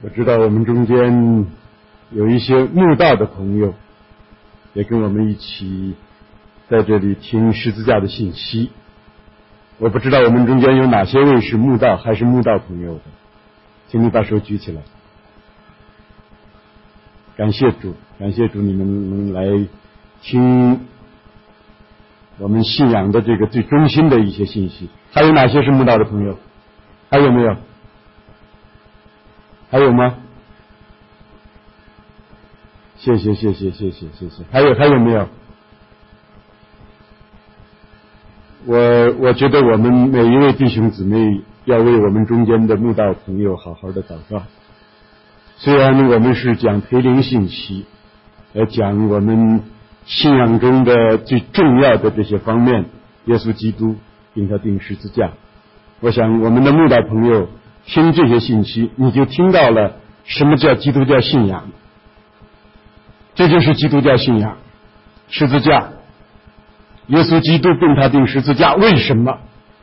我知道我们中间有一些慕道的朋友，也跟我们一起在这里听十字架的信息。我不知道我们中间有哪些位是慕道还是慕道朋友的，请你把手举起来。感谢主，感谢主，你们能来听我们信仰的这个最中心的一些信息。还有哪些是慕道的朋友？还有没有？还有吗？谢谢。还有没有？我觉得我们每一位弟兄姊妹要为我们中间的慕道朋友好好的祷告。虽然我们是讲培灵信息，讲我们信仰中的最重要的这些方面，耶稣基督并他钉十字架。我想我们的慕道朋友听这些信息，你就听到了什么叫基督教信仰。这就是基督教信仰，十字架，耶稣基督并他钉十字架。为什么？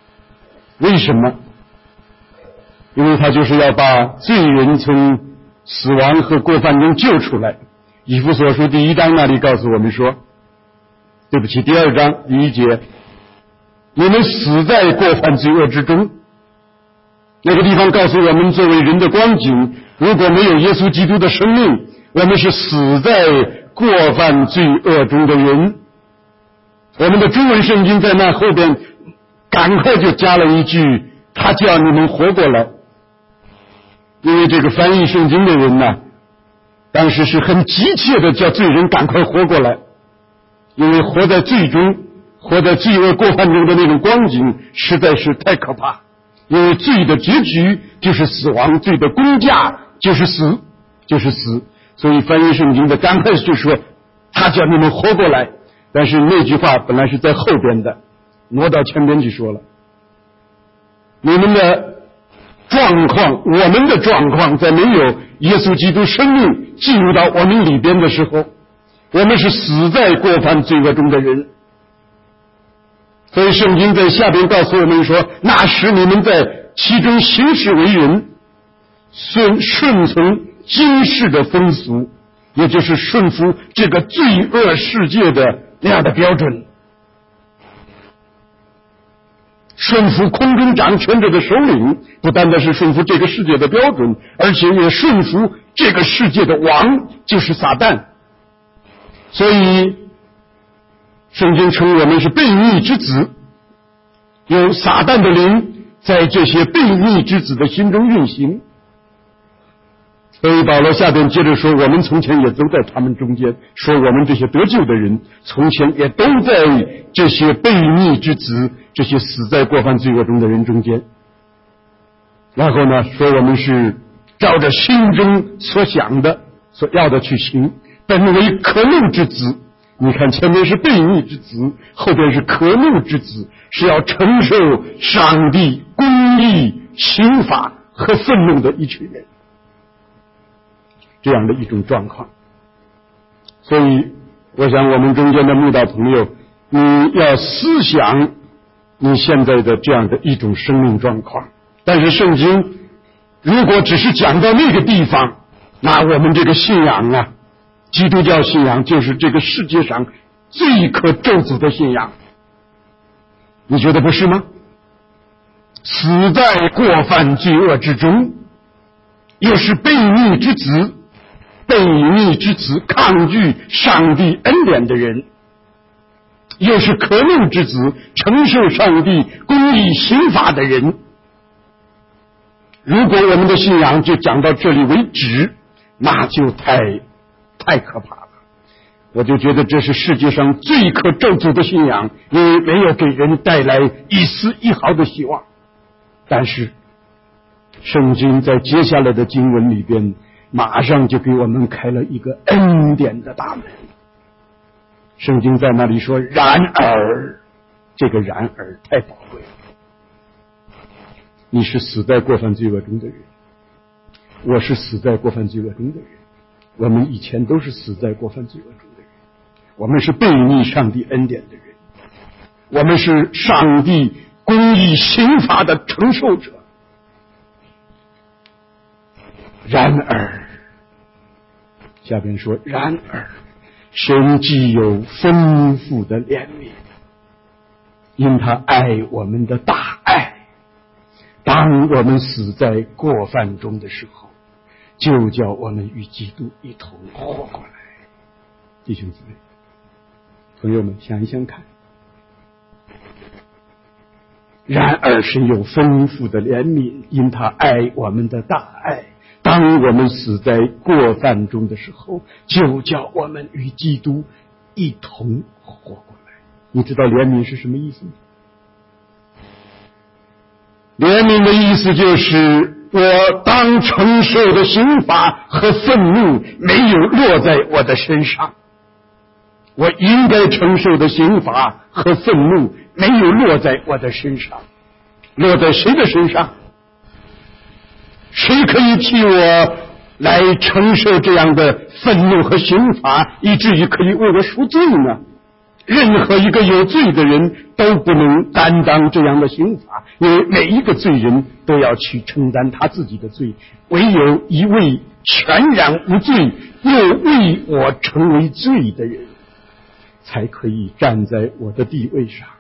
因为他就是要把罪人从死亡和过犯中救出来。以弗所书第1章那里告诉我们说，对不起，第2章第1节，你们死在过犯罪恶之中。那个地方告诉我们，作为人的光景，如果没有耶稣基督的生命，我们是死在过犯罪恶中的人。我们的中文圣经在那后边赶快就加了一句，他叫你们活过来。因为这个翻译圣经的人呢，当时是很急切的叫罪人赶快活过来，因为活在罪中，活在罪恶过犯中的那种光景实在是太可怕。因为罪的结局就是死亡，罪的工价就是死。所以翻译圣经的刚开始就说他叫你们活过来，但是那句话本来是在后边的，挪到前边去说了。你们的状况，我们的状况，在没有耶稣基督生命进入到我们里边的时候，我们是死在过犯罪恶中的人。所以圣经在下边告诉我们说，那时你们在其中行事为人，顺从今世的风俗，也就是顺服这个罪恶世界的那样的标准，顺服空中掌权者的首领，不单单是顺服这个世界的标准，而且也顺服这个世界的王，就是撒旦。所以圣经称我们是悖逆之子，有撒旦的灵在这些悖逆之子的心中运行。所以保罗下边接着说，我们从前也都在他们中间，说我们这些得救的人从前也都在这些悖逆之子，这些死在过犯罪恶中的人中间。然后呢，说我们是照着心中所想的所要的去行，本为可怒之子。你看前面是悖逆之子，后边是可怒之子，是要承受上帝公义刑罚和愤怒的一群人，这样的一种状况。所以我想我们中间的慕道朋友，你要思想你现在的这样的一种生命状况。但是圣经如果只是讲到那个地方，那我们这个信仰啊，基督教信仰就是这个世界上最可咒诅的信仰，你觉得不是吗？死在过犯罪恶之中，又是悖逆之子，悖逆之子，抗拒上帝恩典的人，又是可怒之子，承受上帝公义刑罚的人。如果我们的信仰就讲到这里为止，那就太可怕了。我就觉得这是世界上最可咒诅的信仰，因为没有给人带来一丝一毫的希望。但是圣经在接下来的经文里边马上就给我们开了一个恩典的大门。圣经在那里说，然而，这个然而太宝贵了。你是死在过犯罪恶中的人，我是死在过犯罪恶中的人，我们以前都是死在过犯罪恶中的人，我们是悖逆上帝恩典的人，我们是上帝公义刑罚的承受者。 然而，下边说，然而神既有丰富的怜悯，因他爱我们的大爱，当我们死在过犯中的时候，就叫我们与基督一同活过来。弟兄姊妹，朋友们，想一想看，然而神有丰富的怜悯，因他爱我们的大爱，当我们死在过犯中的时候，就叫我们与基督一同活过来。你知道怜悯是什么意思吗？怜悯的意思就是我当承受的刑罚和愤怒没有落在我的身上，我应该承受的刑罚和愤怒没有落在我的身上，落在谁的身上？谁可以替我来承受这样的愤怒和刑罚，以至于可以为我赎罪呢？任何一个有罪的人都不能担当这样的刑罚，因为每一个罪人都要去承担他自己的罪，唯有一位全然无罪又为我成为罪的人，才可以站在我的地位上。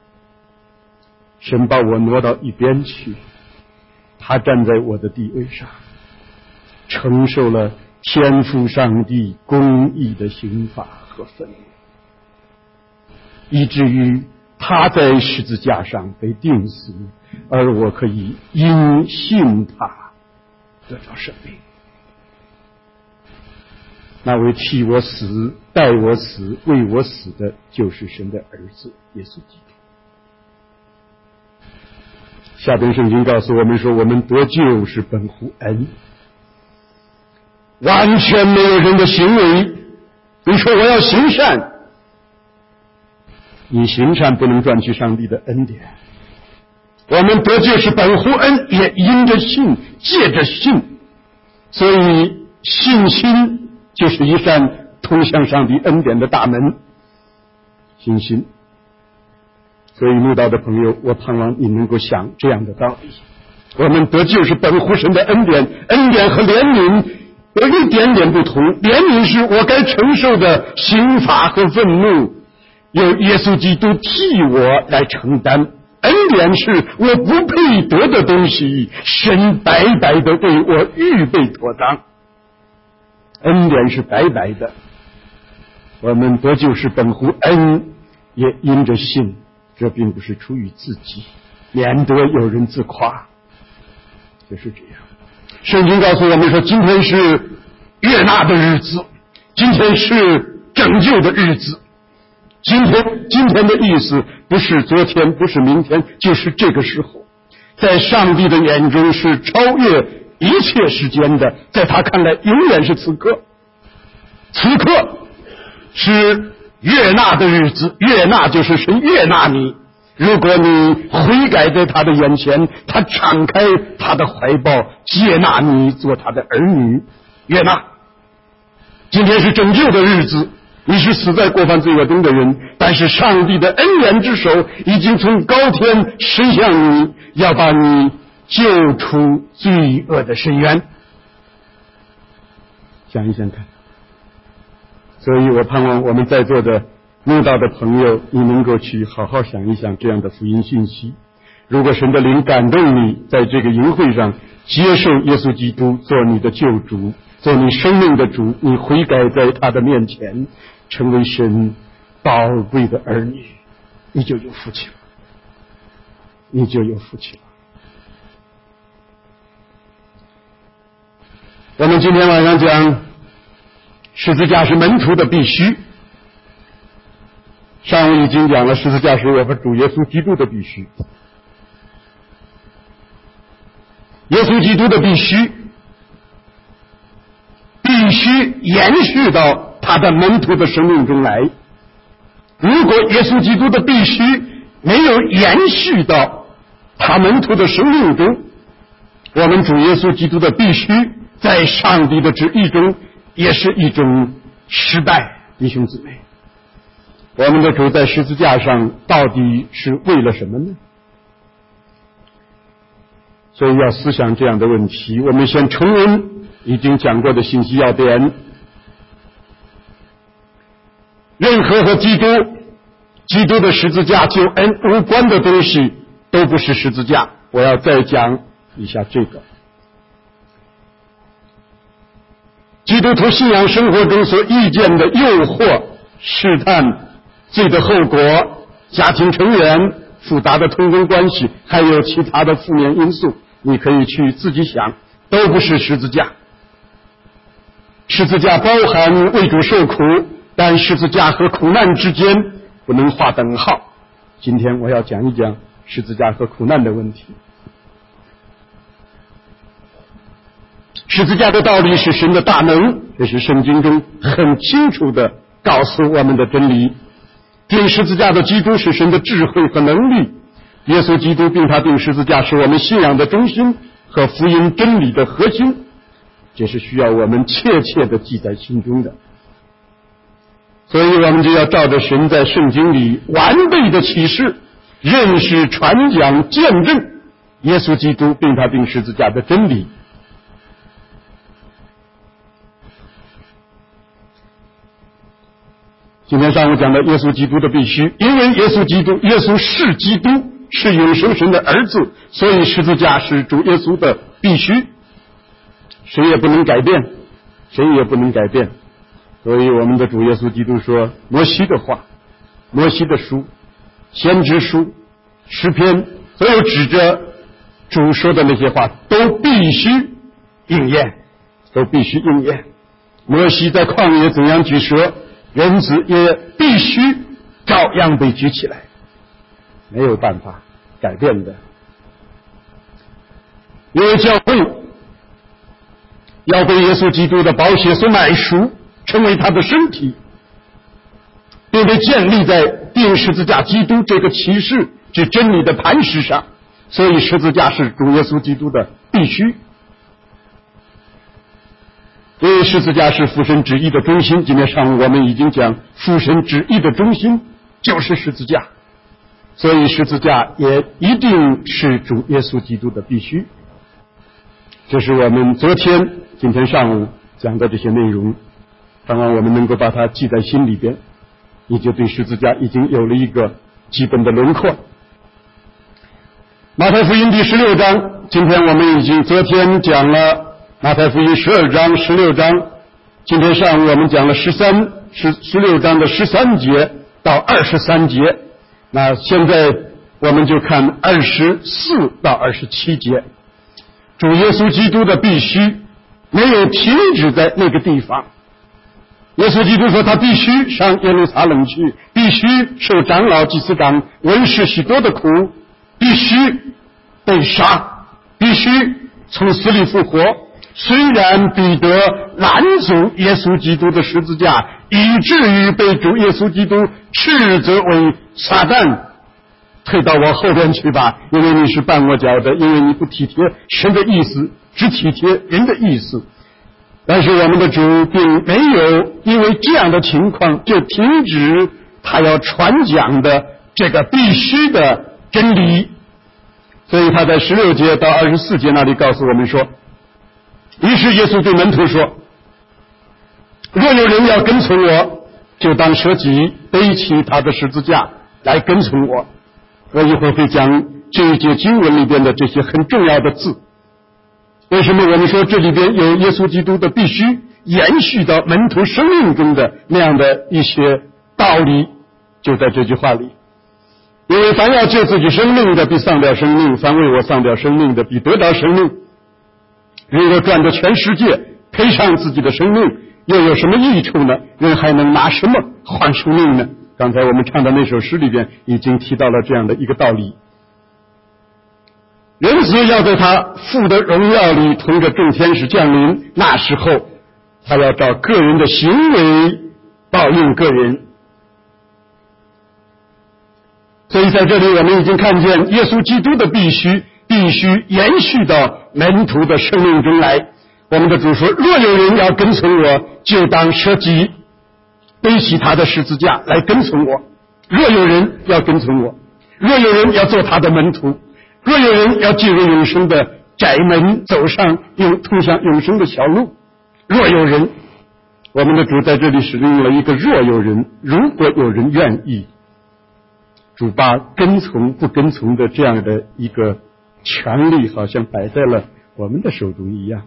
神把我挪到一边去，他站在我的地位上，承受了天父上帝公义的刑罚和愤怒，以至于他在十字架上被钉死，而我可以因信他得到生命。那位替我死、代我死、为我死的，就是神的儿子耶稣基督。下边圣经告诉我们说，我们得救是本乎恩，完全没有人的行为。你说我要行善，你行善不能赚取上帝的恩典。我们得救是本乎恩，也因着信，借着信，所以信心就是一扇通向上帝恩典的大门。信心。所以慕道的朋友，我盼望你能够想这样的道理。我们得救是本乎神的恩典，恩典和怜悯有一点点不同。怜悯是我该承受的刑罚和愤怒，由耶稣基督替我来承担。恩典是我不配得的东西，神白白的为我预备妥当。恩典是白白的，我们得救是本乎恩，也因着信，这并不是出于自己，免得有人自夸。就是这样。圣经告诉我们说，今天是悦纳的日子，今天是拯救的日子。今天的意思不是昨天，不是明天，就是这个时候，在上帝的眼中是超越一切时间的，在他看来永远是此刻。此刻是悦纳的日子，悦纳就是神悦纳你。如果你悔改在他的眼前，他敞开他的怀抱，接纳你做他的儿女。悦纳。今天是拯救的日子，你是死在过犯罪恶中的人，但是上帝的恩典之手已经从高天伸向你，要把你救出罪恶的深渊。想一想看。所以我盼望我们在座的慕道的朋友，你能够去好好想一想这样的福音信息。如果神的灵感动你，在这个营会上接受耶稣基督做你的救主，做你生命的主，你悔改在他的面前，成为神宝贵的儿女，你就有福气了，你就有福气了。我们今天晚上讲十字架是门徒的必须。上午已经讲了，十字架是我们主耶稣基督的必须。耶稣基督的必须延续到他的门徒的生命中来。如果耶稣基督的必须没有延续到他门徒的生命中，我们主耶稣基督的必须在上帝的旨意中也是一种失败。弟兄姊妹，我们的主在十字架上到底是为了什么呢？ 所以要思想这样的问题。我们先重温已经讲过的信息要点，任何和基督的十字架救恩无关的东西都不是十字架。我要再讲一下这个。基督徒信仰生活中所遇见的诱惑、试探、罪的后果、家庭成员、复杂的同工关系，还有其他的负面因素，你可以去自己想，都不是十字架。十字架包含为主受苦，但十字架和苦难之间不能划等号。今天我要讲一讲十字架和苦难的问题。十字架的道理是神的大能，这是圣经中很清楚地告诉我们的真理。钉十字架的基督是神的智慧和能力，耶稣基督并他钉十字架是我们信仰的中心和福音真理的核心，这是需要我们切切地记在心中的。所以我们就要照着神在圣经里完备的启示，认识、传讲、见证耶稣基督并他钉十字架的真理。今天上午讲的耶稣基督的必须，因为耶稣是基督，是永生神的儿子，所以十字架是主耶稣的必须，谁也不能改变，谁也不能改变。所以我们的主耶稣基督说，摩西的话、摩西的书、先知书、诗篇，所有指着主说的那些话都必须应验，都必须应验。摩西在旷野怎样举蛇，人子也必须照样被举起来，没有办法改变的。因为教会要被耶稣基督的宝血所买赎，成为他的身体，并被建立在钉十字架基督这个启示之真理的磐石上，所以十字架是主耶稣基督的必须。因为十字架是父神旨意的中心，今天上午我们已经讲父神旨意的中心就是十字架，所以十字架也一定是主耶稣基督的必须。这是我们今天上午讲的这些内容，盼望我们能够把它记在心里边，你就对十字架已经有了一个基本的轮廓。马太福音第16章，今天我们已经昨天讲了马太福音12章、16章，今天上午我们讲了16章的13节到23节，那现在我们就看24到27节。主耶稣基督的必须没有停止在那个地方。耶稣基督说他必须上耶路撒冷去，必须受长老、祭司长、文士许多的苦，必须被杀，必须从死里复活。虽然彼得拦阻耶稣基督的十字架，以至于被主耶稣基督斥责为撒旦，退到我后边去吧，因为你是绊我脚的，因为你不体贴神的意思，只体贴人的意思。但是我们的主并没有因为这样的情况就停止他要传讲的这个必须的真理，所以他在16节到24节那里告诉我们说，于是耶稣对门徒说，若有人要跟从我，就当舍己，背起他的十字架来跟从我。我一会儿会讲这一节经文里边的这些很重要的字。为什么我们说这里边有耶稣基督的必须延续到门徒生命中的那样的一些道理，就在这句话里。因为凡要救自己生命的必丧掉生命，凡为我丧掉生命的必得到生命。如果赚得全世界，赔上自己的生命，又有什么益处呢？人还能拿什么换生命呢？刚才我们唱的那首诗里边已经提到了这样的一个道理。人子要在他父的荣耀里同着众天使降临，那时候他要照个人的行为报应个人。所以在这里我们已经看见耶稣基督的必须延续到门徒的生命中来。我们的主说，若有人要跟从我，就当舍己，背起他的十字架来跟从我。若有人要跟从我，若有人要做他的门徒，若有人要进入永生的窄门，走上通向永生的小路。若有人，我们的主在这里使用了一个若有人，如果有人愿意，主把跟从不跟从的这样的一个权利好像摆在了我们的手中一样。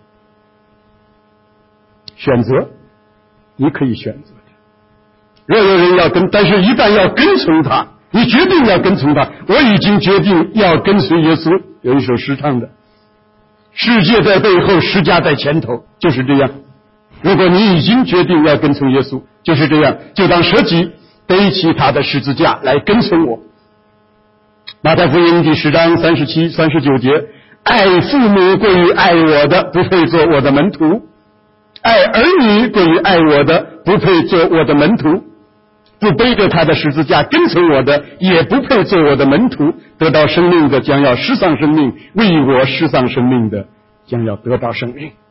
选择，你可以选择的。若有人要跟，但是一旦要跟从他，你决定要跟从他，我已经决定要跟随耶稣。有一首诗唱的，世界在背后，十架在前头，就是这样。如果你已经决定要跟从耶稣，就是这样，就当舍己，背起他的十字架来跟从我。马太福音第10章37、39节，爱父母过于爱我的，不配做我的门徒；爱儿女过于爱我的，不配做我的门徒；不背着他的十字架跟从我的，也不配做我的门徒。得到生命的将要失丧生命，为我失丧生命的将要得到生命。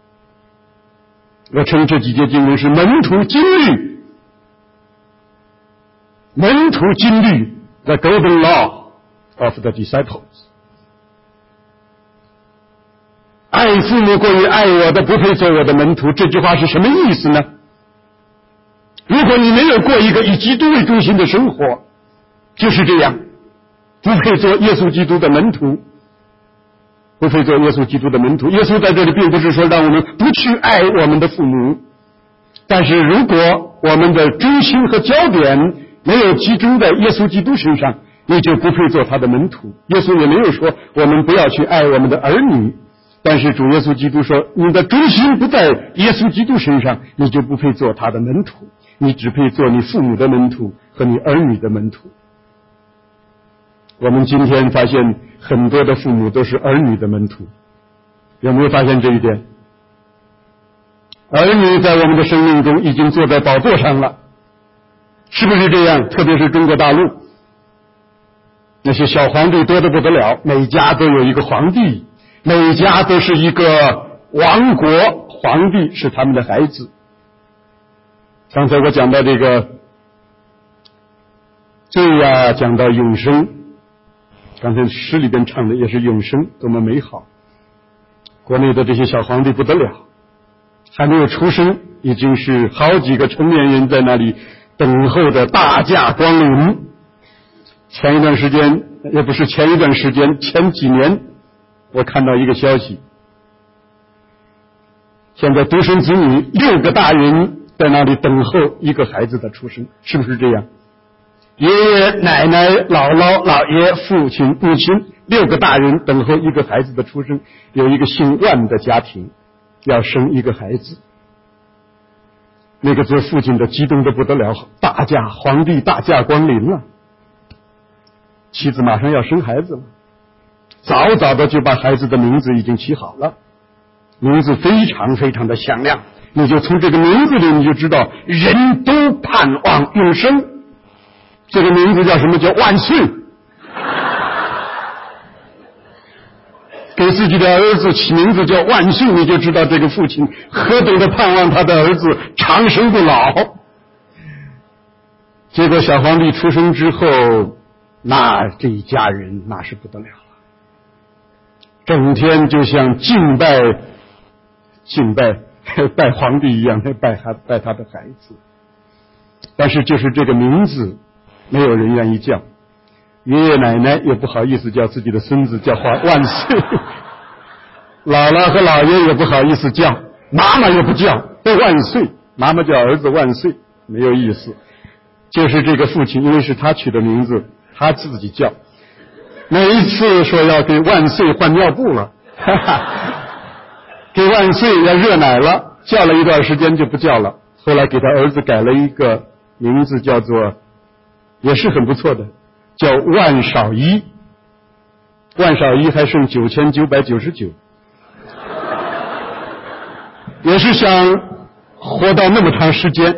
我称这几节经文是门徒金律，门徒金律 ，the golden law of the disciples。爱父母过于爱我的，不配做我的门徒。这句话是什么意思呢？如果你没有过一个以基督为中心的生活，就是这样，不配做耶稣基督的门徒，不配做耶稣基督的门徒。耶稣在这里并不是说让我们不去爱我们的父母，但是如果我们的中心和焦点没有集中在耶稣基督身上，你就不配做他的门徒。耶稣也没有说我们不要去爱我们的儿女，但是主耶稣基督说，你的中心不在耶稣基督身上，你就不配做他的门徒，你只配做你父母的门徒和你儿女的门徒。我们今天发现很多的父母都是儿女的门徒，有没有发现这一点？儿女在我们的生命中已经坐在宝座上了，是不是这样？特别是中国大陆，那些小皇帝多得不得了，每家都有一个皇帝，每家都是一个王国，皇帝是他们的孩子。刚才我讲到这个罪呀，讲到永生，刚才诗里边唱的也是永生，多么美好。国内的这些小皇帝不得了，还没有出生，已经是好几个成年人在那里等候着大驾光临。前一段时间，也不是前一段时间，前几年我看到一个消息，现在独生子女6个大人在那里等候一个孩子的出生，是不是这样？爷爷奶奶姥姥姥爷父亲母亲6个大人等候一个孩子的出生。有一个姓万的家庭要生一个孩子，那个做父亲的激动得不得了，皇帝大驾光临了，妻子马上要生孩子了，早早的就把孩子的名字已经起好了，名字非常非常的响亮，你就从这个名字里你就知道人都盼望永生。这个名字叫什么？叫万岁。给自己的儿子起名字叫万岁，你就知道这个父亲何等的盼望他的儿子长生不老。结果小皇帝出生之后，那这一家人那是不得了了，整天就像敬拜皇帝一样，拜他的孩子。但是就是这个名字没有人愿意叫，爷爷奶奶也不好意思叫自己的孙子叫万岁，姥姥和姥爷也不好意思叫，妈妈也不叫，都万岁。妈妈叫儿子万岁，没有意思。就是这个父亲，因为是他取的名字，他自己叫。每一次说要给万岁换尿布了，给万岁要热奶了，叫了一段时间就不叫了，后来给他儿子改了一个名字，叫做也是很不错的，叫万少一。万少一还剩9999，也是想活到那么长时间。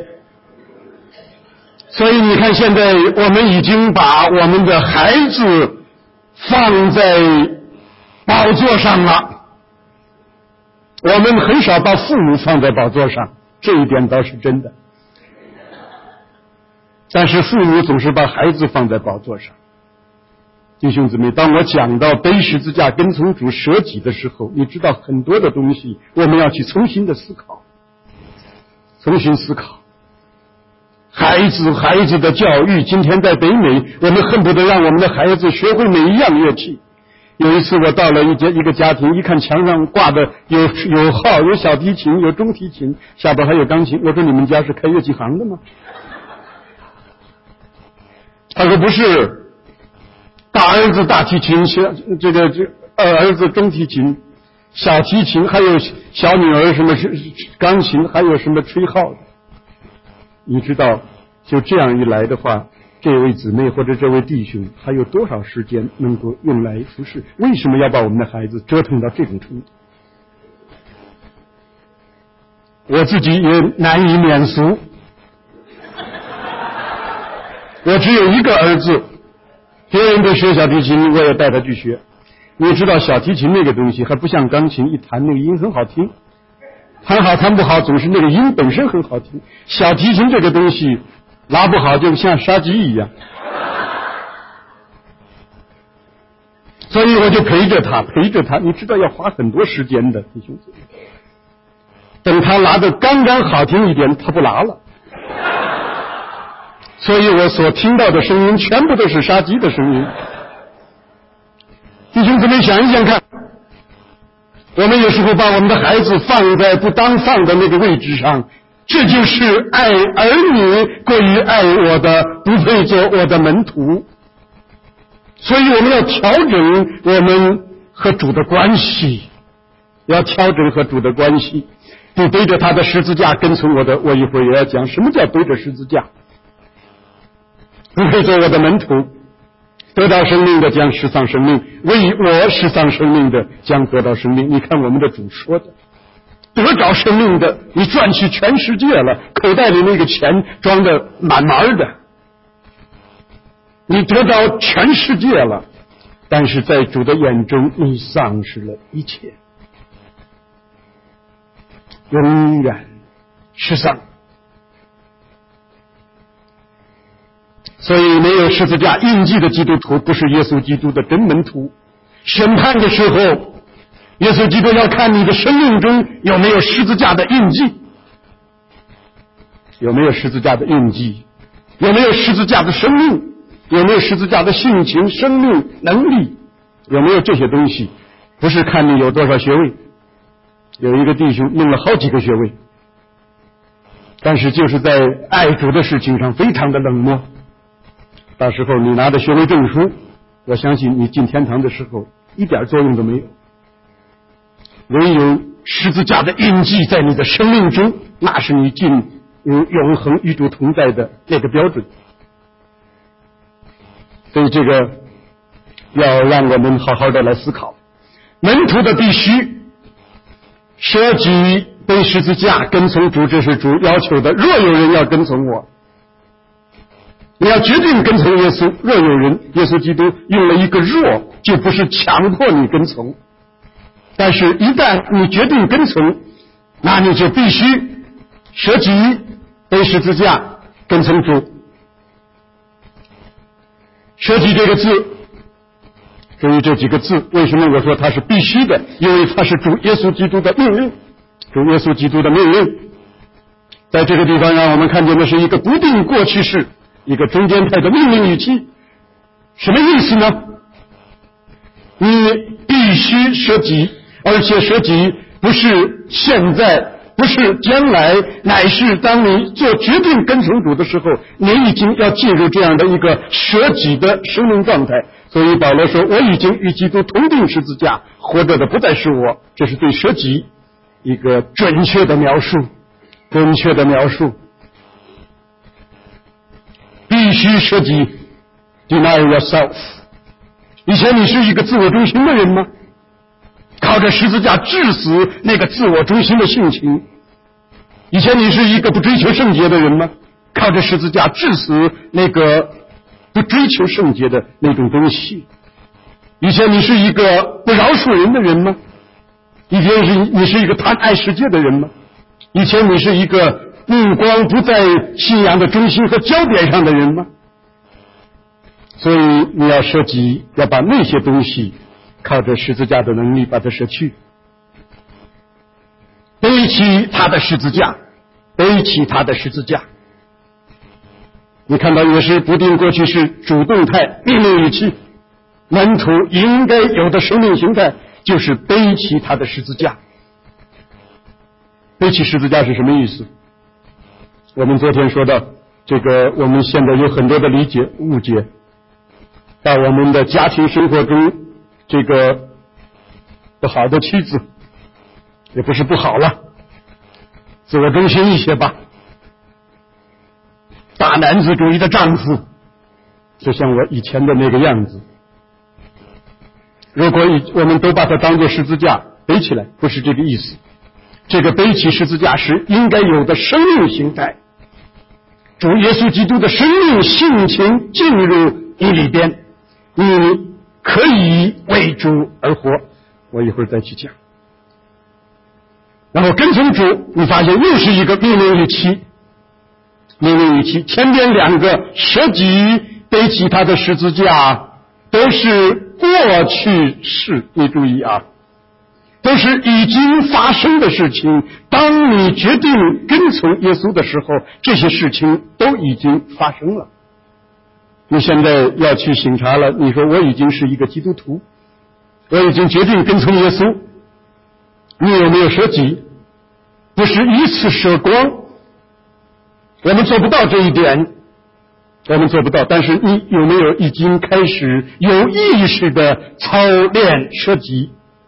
所以你看，现在我们已经把我们的孩子放在宝座上了，我们很少把父母放在宝座上，这一点倒是真的。但是父母总是把孩子放在宝座上。 弟兄姊妹，当我讲到背十字架跟从主舍己的时候，你知道很多的东西我们要去重新的思考，重新思考。孩子的教育，今天在北美，我们恨不得让我们的孩子学会每一样乐器。有一次我到了一个家庭，一看墙上挂的有号，有小提琴，有中提琴，下边还有钢琴。我说你们家是开乐器行的吗？他说不是，大儿子大提琴，二儿子中提琴，小提琴，还有小女儿什么钢琴，还有什么吹号的。你知道，就这样一来的话，这位姊妹或者这位弟兄还有多少时间能够用来服侍？为什么要把我们的孩子折腾到这种程度？我自己也难以免俗。我只有一个儿子，别人都学小提琴，我也带他去学。你知道小提琴那个东西还不像钢琴，一弹那个音很好听，弹好弹不好总是那个音本身很好听。小提琴这个东西拉不好就像杀鸡一样，所以我就陪着他，你知道要花很多时间的，弟兄姊妹。等他拉得刚刚好听一点，他不拉了。所以我所听到的声音全部都是杀鸡的声音。弟兄姊妹想一想看，我们有时候把我们的孩子放在不当放的那个位置上，这就是爱儿女过于爱我的，不配做我的门徒。所以我们要调整我们和主的关系，不背着他的十字架跟从我的，我一会儿也要讲什么叫背着十字架。不配做我的门徒，得到生命的将失丧生命，为我失丧生命的将得到生命。你看我们的主说的，得着生命的，你赚去全世界了，口袋里那个钱装得满满的，你得到全世界了，但是在主的眼中你丧失了一切，永远失丧。所以没有十字架印记的基督徒不是耶稣基督的真门徒。审判的时候，耶稣基督要看你的生命中有没有十字架的印记，有没有十字架的印记，有没有十字架的生命，有没有十字架的性情、生命、能力，有没有这些东西，不是看你有多少学位。有一个弟兄弄了好几个学位，但是就是在爱主的事情上非常的冷漠。到时候你拿着学位证书，我相信你进天堂的时候一点作用都没有。唯有十字架的印记在你的生命中，那是你进入永恒与主同在的那个标准。所以这个要让我们好好的来思考。门徒的必须舍己背十字架跟从主，这是主要求的。若有人要跟从我，你要决定跟从耶稣。若有人，耶稣基督用了一个若，就不是强迫你跟从，但是一旦你决定跟从，那你就必须舍己背十字架跟从主。舍己这个字，注意这几个字，为什么我说它是必须的？因为它是主耶稣基督的命令，主耶稣基督的命令。在这个地方让我们看见的是一个不定过去式，一个中间态的命令语气。什么意思呢？你必须舍己，而且舍己不是现在，不是将来，乃是当你做决定跟从主的时候，你已经要进入这样的一个舍己的生命状态。所以保罗说，我已经与基督同定十字架，活着的不再是我。这是对舍己一个准确的描述，必须舍己 deny yourself。 以前你是一个自我中心的人吗？靠着十字架致死那个自我中心的性情。以前你是一个不追求圣洁的人吗？靠着十字架致死那个不追求圣洁的那种东西。以前你是一个不饶恕人的人吗？以前你是一个贪爱世界的人吗？以前你是一个目光不在信仰的中心和焦点上的人吗？ 所以你要舍己，要把那些东西靠着十字架的能力把它舍去，背起他的十字架，背起他的十字架。你看到也是不定过去式主动态命令语气，门徒应该有的生命形态就是背起他的十字架。背起十字架是什么意思？我们昨天说到这个，我们现在有很多的理解误解，在我们的家庭生活中，这个不好的妻子也不是不好了，自我中心一些吧，大男子主义的丈夫，就像我以前的那个样子。如果我们都把它当作十字架背起来，不是这个意思。这个背起十字架是应该有的生命形态，主耶稣基督的生命性情进入你里边，你可以为主而活。我一会儿再去讲。然后跟从主，你发现又是一个命令语气，命令语气前边两个舍己背起他的十字架都是过去式，你注意啊，都是已经发生的事情。当你决定跟从耶稣的时候，这些事情都已经发生了。你现在要去省察了，你说我已经是一个基督徒，我已经决定跟从耶稣，你有没有舍己？不是一次舍光，我们做不到这一点，我们做不到。但是你有没有已经开始有意识的操练舍己？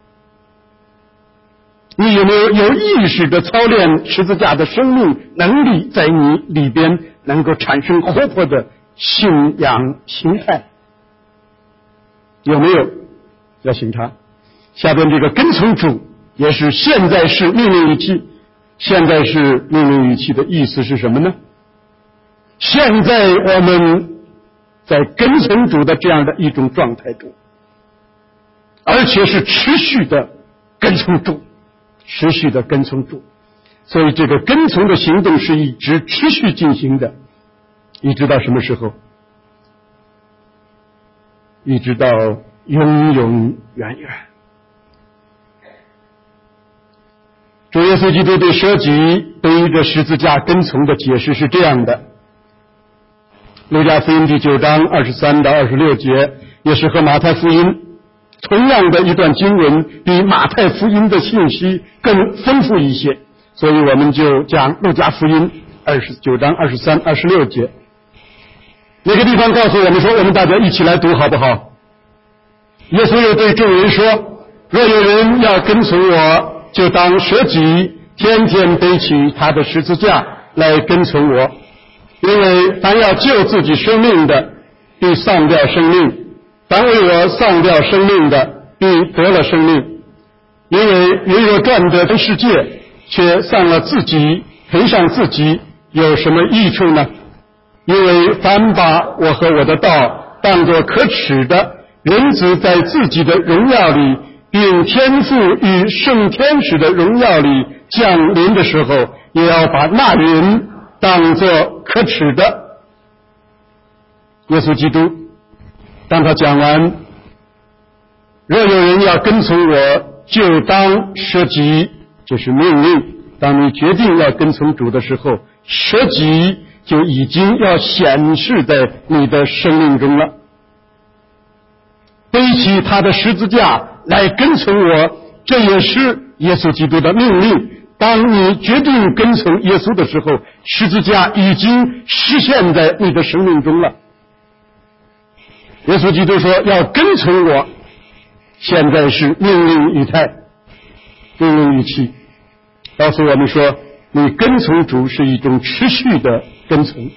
你有没有有意识的操练十字架的生命能力在你里边能够产生活泼的信仰形态？有没有？要审查。下边这个跟从主也是现在式命令语气。现在式命令语气的意思是什么呢？现在我们在跟从主的这样的一种状态中，而且是持续的跟从主，持续的跟从主。所以这个跟从的行动是一直持续进行的，一直到什么时候？一直到永永远远。主耶稣基督对舍己背着十字架跟从的解释是这样的，路加福音第9章23到26节，也是和马太福音同样的一段经文，比马太福音的信息更丰富一些，所以我们就讲路加福音29章23、26节。那个地方告诉我们说，我们大家一起来读好不好？耶稣又对众人说，若有人要跟从我，就当舍己，天天背起他的十字架来跟从我。因为凡要救自己生命的，必丧掉生命；凡为我丧掉生命的，必得了生命。因为人若赚得全世界，却丧了自己，赔上自己，有什么益处呢？因为凡把我和我的道当作可耻的，人子在自己的荣耀里，并天父与圣天使的荣耀里降临的时候，也要把那人当作可耻的。耶稣基督当他讲完，若有人要跟从我，就当舍己，这是命令。当你决定要跟从主的时候，舍己就已经要显示在你的生命中了。背起他的十字架来跟从我，这也是耶稣基督的命令。当你决定跟从耶稣的时候，十字架已经实现在你的生命中了。耶稣基督说要跟从我，现在是命令语态，命令语气，告诉我们说你跟从主是一种持续的跟从。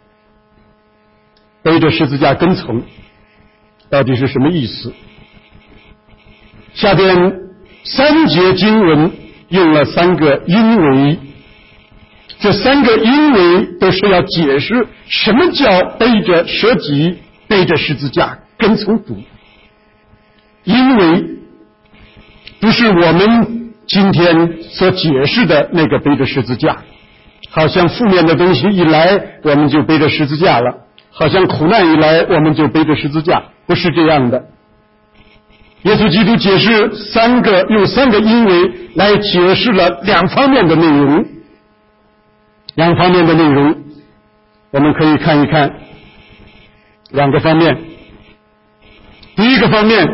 背着十字架跟从到底是什么意思？下边3节经文用了3个因为，这3个因为都是要解释什么叫背着舍己，背着十字架跟从主。因为不是我们今天所解释的那个背着十字架，好像负面的东西一来我们就背着十字架了， 好像苦难一来我们就背着十字架，不是这样的。耶稣基督解释用三个因为来解释了两方面的内容。两方面的内容我们可以看一看两个方面。第一个方面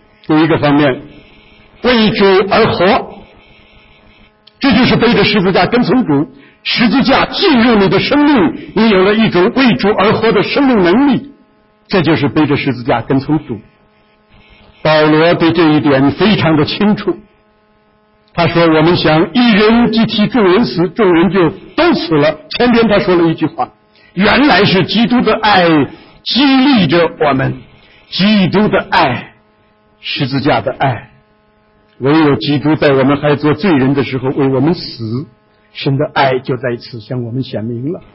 为主而活，这就是背着十字架跟从主。十字架进入你的生命，你有了一种为主而活的生命能力，这就是背着十字架跟从主。保罗对这一点非常的清楚，他说我们想一人既替众人死，众人就都死了。前边他说了一句话，原来是基督的爱激励着我们，基督的爱，十字架的爱，唯有基督在我们还做罪人的时候为我们死，神的爱就在此向我们显明了。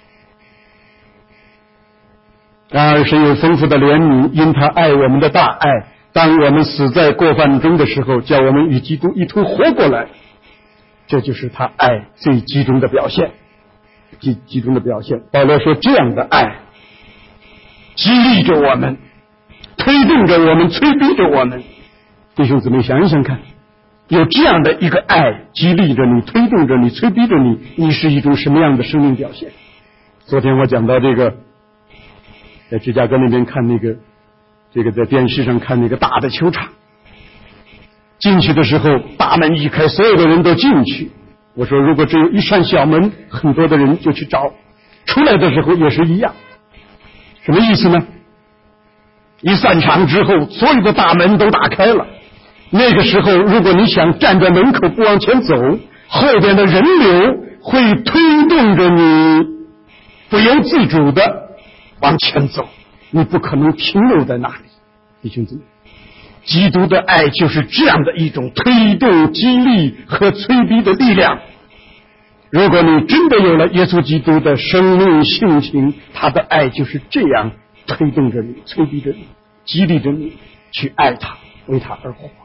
然而神有丰富的怜悯，因他爱我们的大爱，当我们死在过犯中的时候，叫我们与基督一同活过来，这就是他爱最集中的表现。集中的表现。保罗说这样的爱激励着我们，推动着我们，催逼着我们。弟兄姊妹想一想看，有这样的一个爱激励着你，推动着你，催逼着你，你是一种什么样的生命表现？昨天我讲到这个，在芝加哥那边看这个在电视上看那个大的球场，进去的时候大门一开，所有的人都进去。我说如果只有一扇小门，很多的人就去找，出来的时候也是一样。什么意思呢？一散场之后，所有的大门都打开了，那个时候如果你想站在门口不往前走，后边的人流会推动着你不由自主的往前走，你不可能停留在那里。弟兄姊妹，基督的爱就是这样的一种推动、激励和催逼的力量。如果你真的有了耶稣基督的生命性情，他的爱就是这样推动着你，催逼着你，激励着你去爱他，为他而活。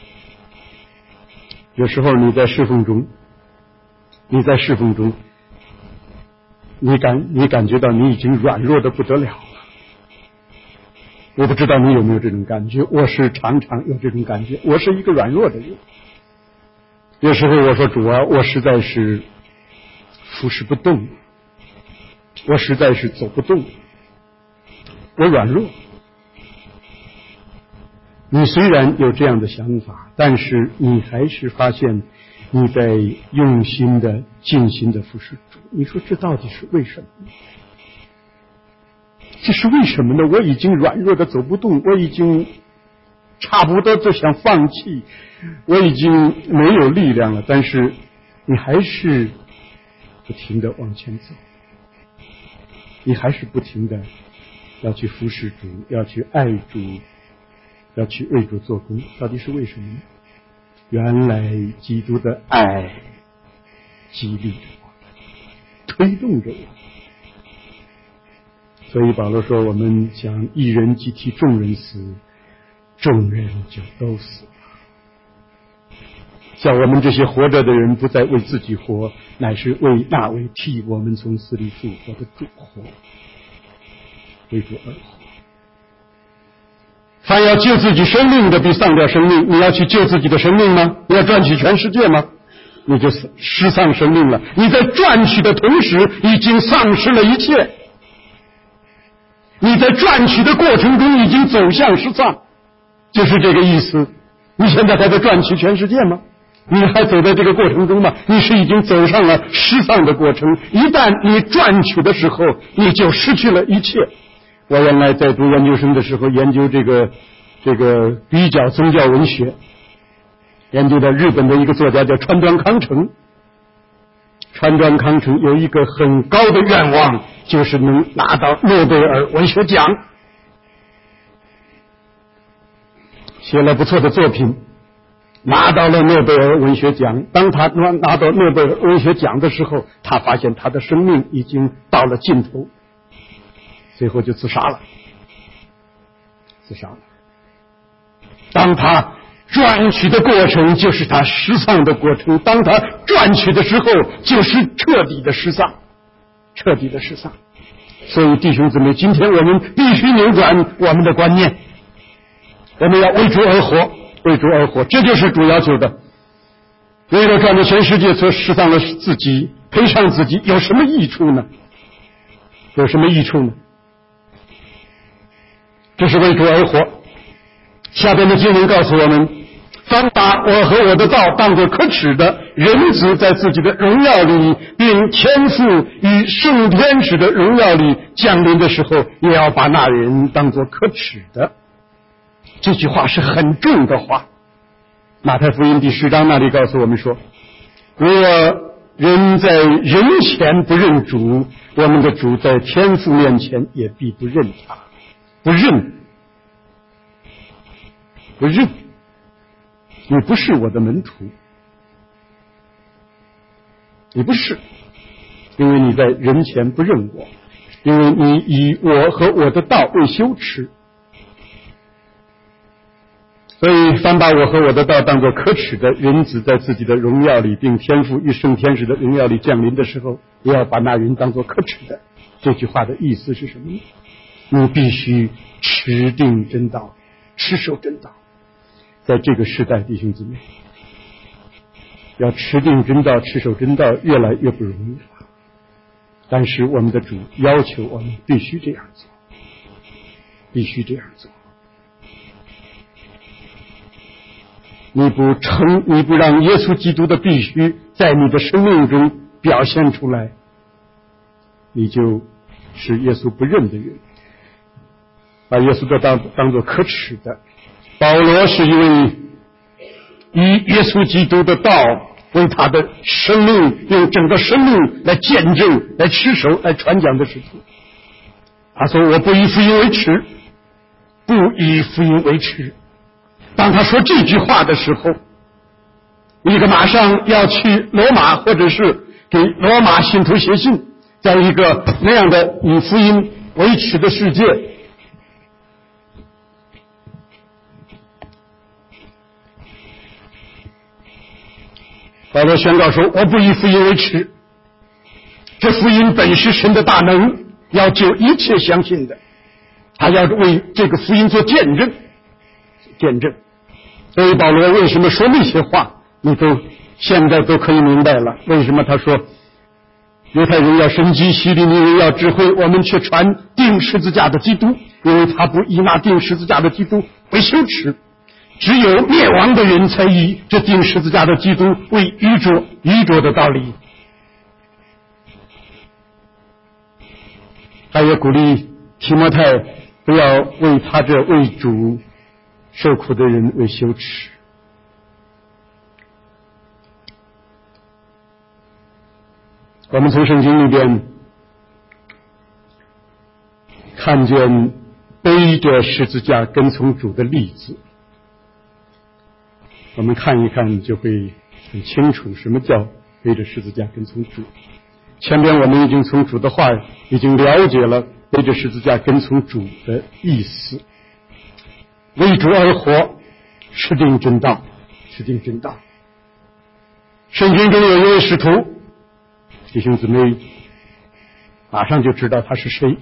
有时候你在侍奉中，你感觉到你已经软弱的不得了了。我不知道你有没有这种感觉，我是常常有这种感觉，我是一个软弱的人。有时候我说主啊，我实在是服侍不动，我实在是走不动，我软弱。你虽然有这样的想法，但是你还是发现你在用心的尽心的服侍主。你说这到底是为什么呢？这是为什么呢？我已经软弱的走不动，我已经差不多就想放弃，我已经没有力量了，但是你还是不停的往前走，你还是不停的要去服侍主，要去爱主，要去为主做工，到底是为什么呢？原来基督的爱激励着我，推动着我。所以保罗说，我们想一人既替众人死，众人就都死了。像我们这些活着的人，不再为自己活，乃是为那位替我们从死里复活的主活，为主而活。凡要救自己生命的，必丧掉生命。你要去救自己的生命吗？你要赚取全世界吗？你就失丧生命了。你在赚取的同时，已经丧失了一切。你在赚取的过程中已经走向失丧，就是这个意思。你现在还在赚取全世界吗？你还走在这个过程中吗？你是已经走上了失丧的过程。一旦你赚取的时候，你就失去了一切。我原来在读研究生的时候，研究这个比较宗教文学，研究的日本的一个作家叫川端康成。川端康成有一个很高的愿望，就是能拿到诺贝尔文学奖，写了不错的作品，拿到了诺贝尔文学奖。当他拿到诺贝尔文学奖的时候，他发现他的生命已经到了尽头，最后就自杀了。当他赚取的过程就是他失丧的过程，当他赚取的时候就是彻底的失丧。 所以弟兄姊妹，今天我们必须扭转我们的观念，我们要为主而活，为主而活，这就是主要求的。为了赚得全世界，所失丧了自己，赔上自己，有什么益处呢？有什么益处呢？这是为主而活。下边的经文告诉我们，凡把我和我的道当作可耻的，人子在自己的荣耀里，并天父与圣天使的荣耀里降临的时候，也要把那人当作可耻的。这句话是很重的话。马太福音第10章那里告诉我们说，如果人在人前不认主，我们的主在天父面前也必不认他。不认，你不是我的门徒，你不是，因为你在人前不认我，因为你以我和我的道为羞耻。所以凡把我和我的道当作可耻的，人子在自己的荣耀里，并天父与圣天使的荣耀里降临的时候，也要把那人当作可耻的。这句话的意思是什么呢？你必须持定真道，持守真道。在这个时代，弟兄姊妹，要持定真道，持守真道越来越不容易了。但是我们的主要求我们必须这样做，必须这样做。你不让耶稣基督的必须在你的生命中表现出来，你就是耶稣不认的人，把耶稣的当作可耻的。保罗是一位以耶稣基督的道为他的生命，用整个生命来见证、来持守、来传讲的使徒。他说：“我不以福音为耻，不以福音为耻。”当他说这句话的时候，一个马上要去罗马，或者是给罗马信徒写信，在一个那样的以福音为耻的世界，保罗宣告说：“我不以福音为耻，这福音本是神的大能，要救一切相信的。”他要为这个福音做见证。所以保罗为什么说那些话，你现在都可以明白了。为什么他说犹太人要神机，希利尼人要智慧，我们却传钉十字架的基督，因为他不以那钉十字架的基督为羞耻，只有灭亡的人才以这钉十字架的基督为愚拙的道理。他也鼓励提摩太不要为他这为主受苦的人为羞耻。我们从圣经里边看见背着十字架跟从主的例子，我们看一看就会很清楚什么叫背着十字架跟从主。前边我们已经从主的话已经了解了背着十字架跟从主的意思，为主而活，持定真道。圣经中有一位使徒，弟兄姊妹马上就知道他是谁。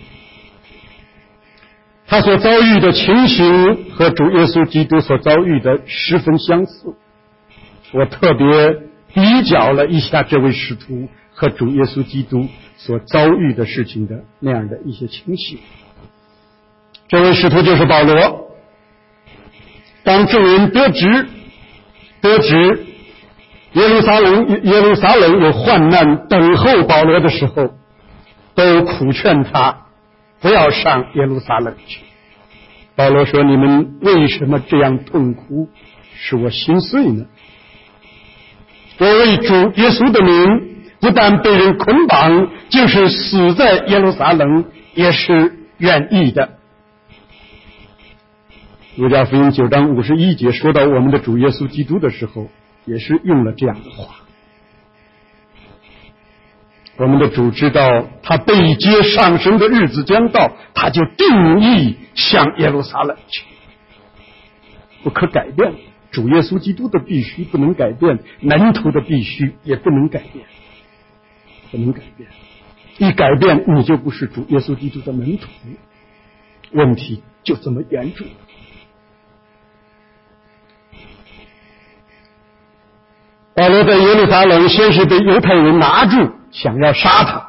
他所遭遇的情形和主耶稣基督所遭遇的十分相似。我特别比较了一下这位使徒和主耶稣基督所遭遇的事情的那样的一些情形。这位使徒就是保罗。当众人得知耶路撒冷有患难等候保罗的时候，都苦劝他不要上耶路撒冷去。保罗说：“你们为什么这样痛苦，使我心碎呢？我为主耶稣的名，不但被人捆绑，就是死在耶路撒冷也是愿意的。”路加福音9章51节说到我们的主耶稣基督的时候，也是用了这样的话。我们的主知道他被接上升的日子将到，他就定义向耶路撒冷去，不可改变。主耶稣基督的必须不能改变，门徒的必须也不能改变。 一改变你就不是主耶稣基督的门徒，问题就这么严重。保罗在耶路撒冷先是被犹太人拿住，想要杀他，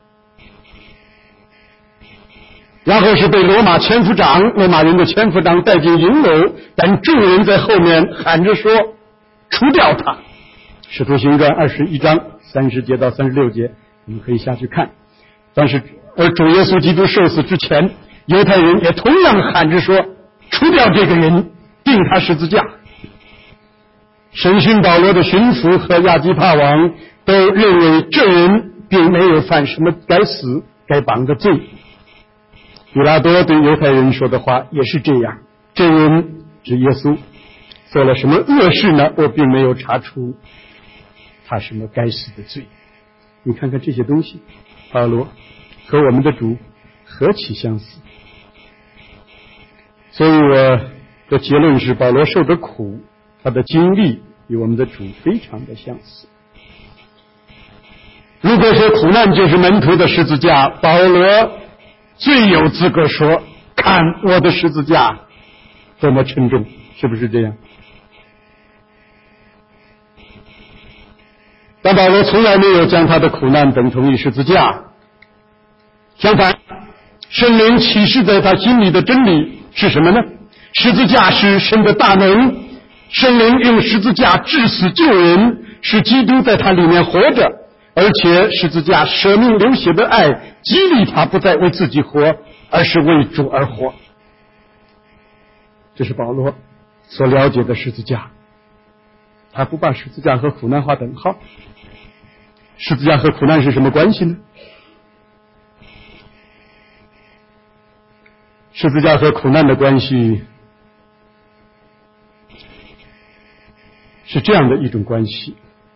然后是被罗马人的千夫长带进营楼，但众人在后面喊着说除掉他。使徒行传21章30节到36节，你们可以下去看。但是而主耶稣基督受死之前，犹太人也同样喊着说除掉这个人，钉他十字架。审讯保罗的巡抚和亚基帕王都认为这人并没有犯什么该死该绑的罪。比拉多对犹太人说的话也是这样，这人指耶稣做了什么恶事呢？我并没有查出他什么该死的罪。你看看这些东西，保罗和我们的主何其相似。所以我的结论是，保罗受的苦，他的经历与我们的主非常的相似。如果说苦难就是门徒的十字架，保罗最有资格说看我的十字架多么沉重，是不是这样？但保罗从来没有将他的苦难等同于十字架，相反，圣灵启示在他心里的真理是什么呢？十字架是神的大能，圣灵用十字架致死救人，使基督在他里面活着，而且十字架舍命流血的爱激励他不再为自己活，而是为主而活。这是保罗所了解的十字架，他不把十字架和苦难划等号。十字架和苦难是什么关系呢？十字架和苦难的关系是这样的一种关系：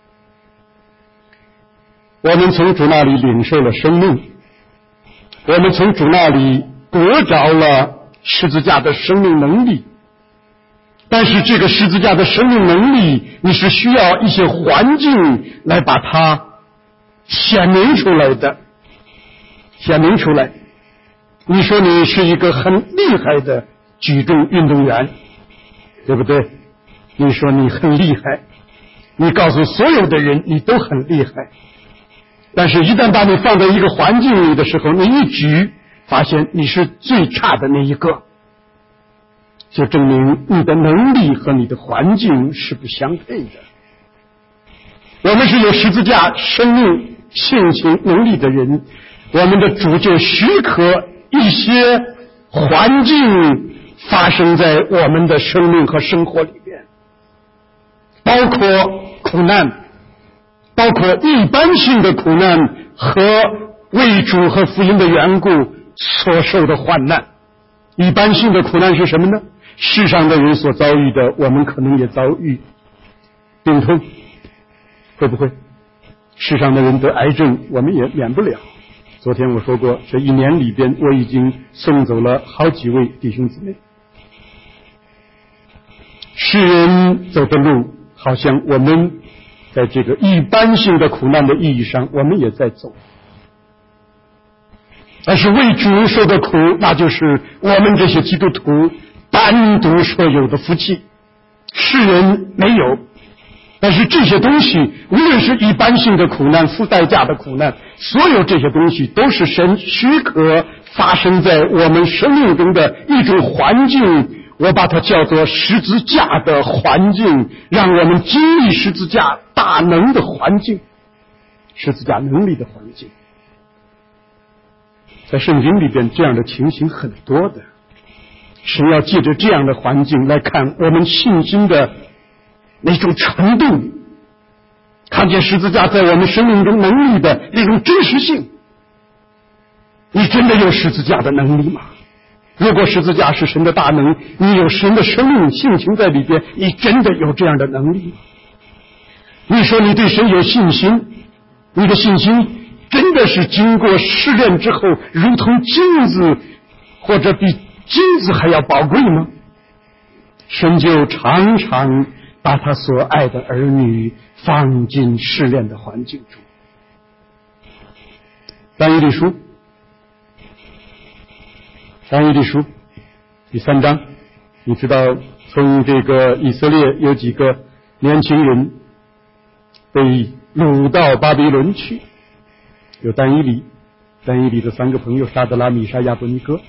我们从主那里领受了生命，我们从主那里得着了十字架的生命能力，但是这个十字架的生命能力，你是需要一些环境来把它显明出来的。显明出来，你说你是一个很厉害的举重运动员，对不对？你说你很厉害，你告诉所有的人你都很厉害，但是一旦把你放在一个环境里的时候，你一举发现你是最差的那一个，就证明你的能力和你的环境是不相配的。我们是有十字架生命性情能力的人，我们的主就许可一些环境发生在我们的生命和生活里边，包括苦难，包括一般性的苦难和为主和福音的缘故所受的患难。一般性的苦难是什么呢？世上的人所遭遇的，我们可能也遭遇。病痛会不会？世上的人得癌症，我们也免不了。昨天我说过，这一年里边我已经送走了好几位弟兄姊妹。世人走的路，好像我们在这个一般性的苦难的意义上，我们也在走。但是为主受的苦，那就是我们这些基督徒单独所有的福气，世人没有。但是这些东西，无论是一般性的苦难、付代价的苦难，所有这些东西都是神许可发生在我们生命中的一种环境，我把它叫做十字架的环境，让我们经历十字架大能的环境，十字架能力的环境。在圣经里边，这样的情形很多的。神要借着这样的环境来看我们信心的那种程度，看见十字架在我们生命中能力的那种真实性。你真的有十字架的能力吗？如果十字架是神的大能，你有神的生命性情在里边，你真的有这样的能力吗？你说你对神有信心，你的信心真的是经过试炼之后如同金子，或者比金子还要宝贵吗？神就常常把他所爱的儿女放进试炼的环境中。 但以理书第3章，你知道从这个以色列有几个年轻人被掳到巴比伦去，有但以理的3个朋友沙德拉、米沙、亚伯尼哥，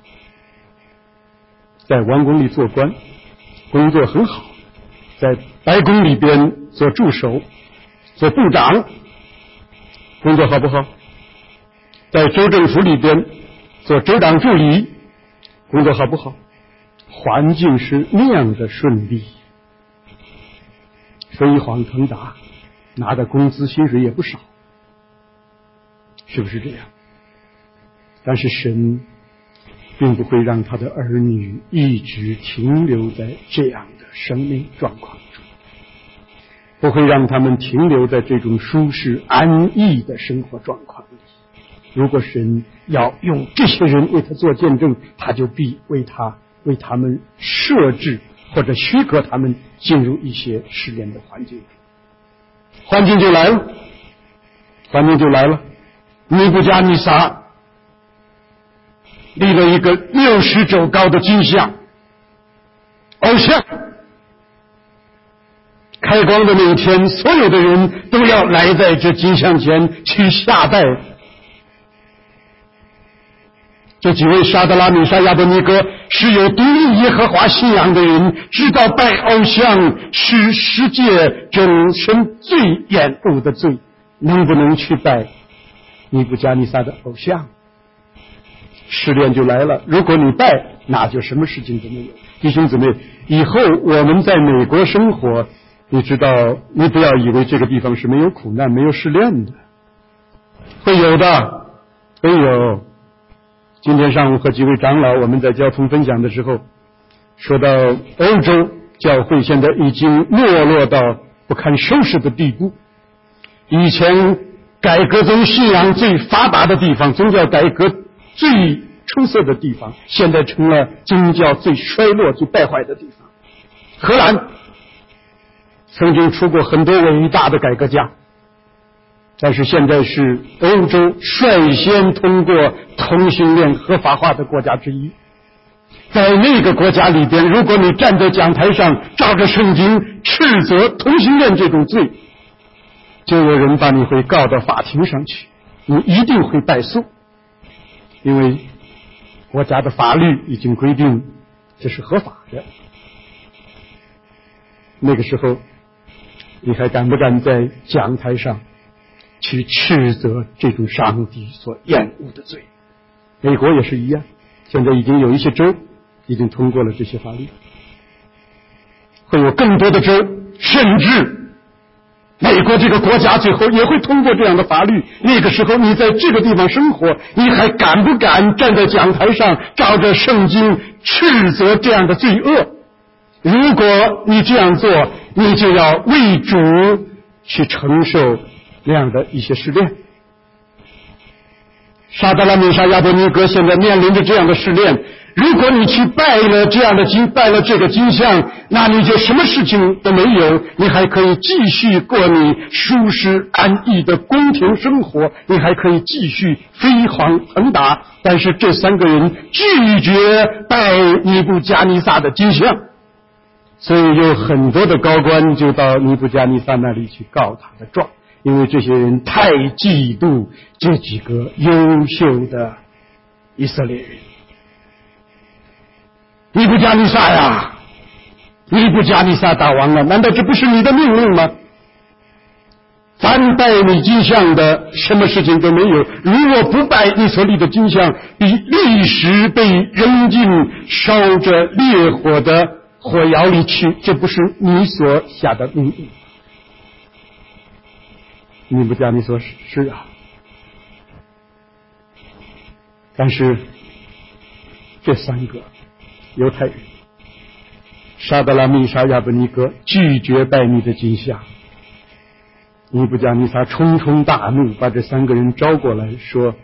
在王宫里做官，工作很好，在白宫里边做助手、做部长，工作好不好？在州政府里边做州长助理，工作好不好？环境是那样的顺利，飞黄腾达，拿的工资薪水也不少，是不是这样？但是神并不会让他的儿女一直停留在这样的生命状况中，不会让他们停留在这种舒适安逸的生活状况里。如果神要用这些人为他做见证，他就必为他们设置或者许可他们进入一些试炼的环境。环境就来了。尼布甲尼撒立了一个60肘高的金像，偶像。开光的那一天，所有的人都要来在这金像前去下拜。这几位沙德拉、米沙、亚伯尼哥是有独立耶和华信仰的人，知道拜偶像是世界众神最厌恶的罪，能不能去拜尼布甲尼撒的偶像？试炼就来了，如果你拜，那就什么事情都没有。弟兄姊妹，以后我们在美国生活，你知道，你不要以为这个地方是没有苦难、没有试炼的，会有的，会有。今天上午和几位长老我们在交通分享的时候，说到欧洲教会现在已经没落到不堪收拾的地步。以前改革宗信仰最发达的地方，宗教改革最出色的地方，现在成了宗教最衰落、最败坏的地方。荷兰曾经出过很多伟大的改革家，但是现在是欧洲率先通过同性恋合法化的国家之一。在那个国家里边，如果你站在讲台上照着圣经斥责同性恋这种罪，就有人把你会告到法庭上去，你一定会败诉，因为国家的法律已经规定这是合法的。那个时候你还敢不敢在讲台上去斥责这种上帝所厌恶的罪？美国也是一样，现在已经有一些州已经通过了这些法律，会有更多的州，甚至美国这个国家最后也会通过这样的法律。那个时候你在这个地方生活，你还敢不敢站在讲台上照着圣经斥责这样的罪恶？如果你这样做，你就要为主去承受那样的一些试炼。沙德拉、米沙、亚伯尼哥现在面临着这样的试炼，如果你去拜了这个金像，那你就什么事情都没有，你还可以继续过你舒适安逸的宫廷生活，你还可以继续飞黄腾达。但是这3个人拒绝拜尼布甲尼撒的金像，所以有很多的高官就到尼布甲尼撒那里去告他的状，因为这些人太嫉妒这几个优秀的以色列人。尼布甲尼撒呀，尼布甲尼撒大王啊，难道这不是你的命令吗？凡拜你金像的，什么事情都没有。如果不拜你所立的金像，比立时被扔进烧着烈火的火窑里去，这不是你所下的命令。尼布甲尼撒说是啊，但是这3个犹太人沙德拉、米沙、亚伯尼哥拒绝拜你的金像。尼布甲尼撒冲冲大怒，把这3个人招过来说，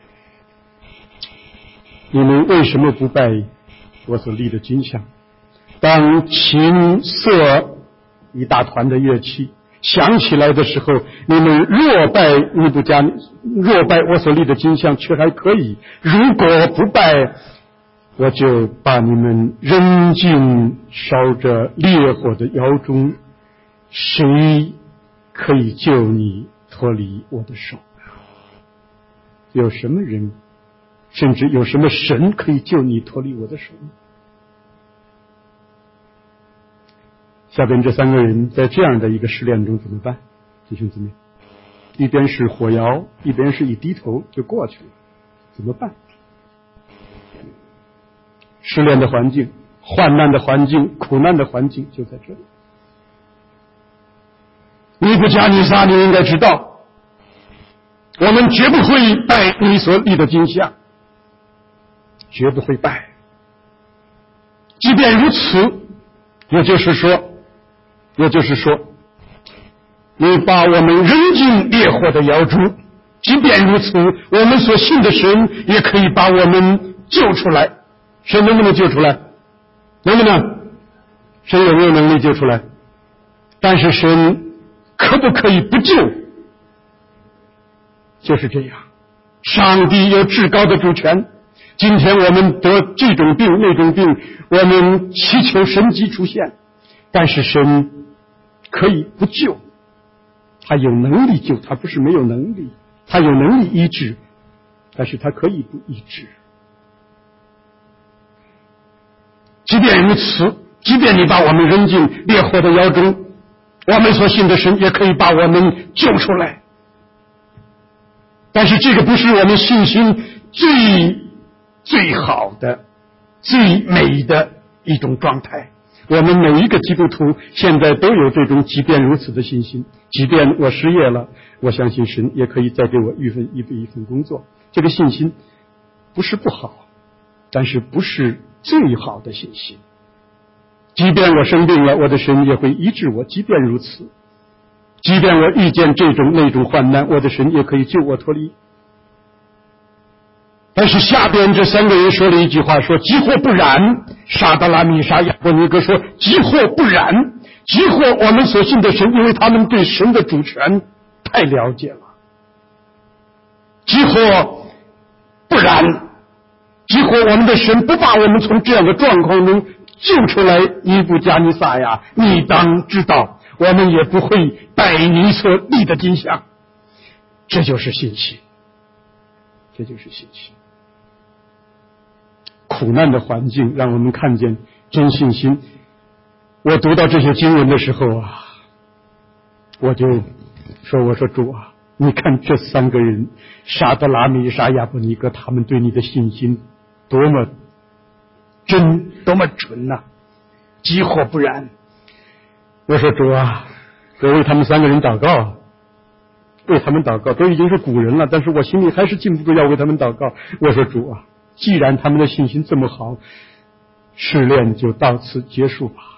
你们为什么不拜我所立的金像？当琴瑟一大团的乐器， 想起来的时候，你们若拜尼布加，若拜我所立的金像，却还可以；如果不拜，我就把你们扔进烧着烈火的窑中。谁可以救你脱离我的手？有什么人，甚至有什么神可以救你脱离我的手呢？下边这三个人在这样的一个试炼中怎么办？弟兄姊妹，一边是火窑，一边是一低头就过去了，怎么办？试炼的环境、患难的环境、苦难的环境就在这里。尼布甲尼撒，你应该知道，我们绝不会拜你所立的金像，绝不会拜。即便如此，也就是说，你把我们扔进烈火的窑中，即便如此，我们所信的神也可以把我们救出来。神能不能救出来？能不能？神有没有能力救出来？但是神可不可以不救？就是这样，上帝有至高的主权。今天我们得这种病那种病，我们祈求神迹出现，但是神可以不救，他有能力救，他不是没有能力，他有能力医治，但是他可以不医治。即便如此，即便你把我们扔进烈火的窑中，我们所信的神也可以把我们救出来。但是这个不是我们信心最好的、最美的一种状态。我们每一个基督徒现在都有这种即便如此的信心。即便我失业了，我相信神也可以再给我预备一份工作。这个信心不是不好，但是不是最好的信心。即便我生病了，我的神也会医治我。即便如此，即便我遇见这种那种患难，我的神也可以救我脱离。但是下边这三个人说了一句话，说即或不然，沙德拉米沙亚伯尼哥说即或不然，即或我们所信的神，因为他们对神的主权太了解了。即或不然，即或我们的神不把我们从这样的状况中救出来，尼布加尼撒呀，你当知道，我们也不会拜你所立的金像。这就是信心，这就是信心。苦难的环境让我们看见真信心。我读到这些经文的时候啊，我说主啊，你看这三个人，沙德拉米沙亚伯尼哥，他们对你的信心多么真，多么纯呐！即或不然，我说主啊，我为他们三个人祷告，为他们祷告，都已经是古人了，但是我心里还是禁不住要为他们祷告。我说主啊，既然他们的信心这么好，试炼就到此结束吧，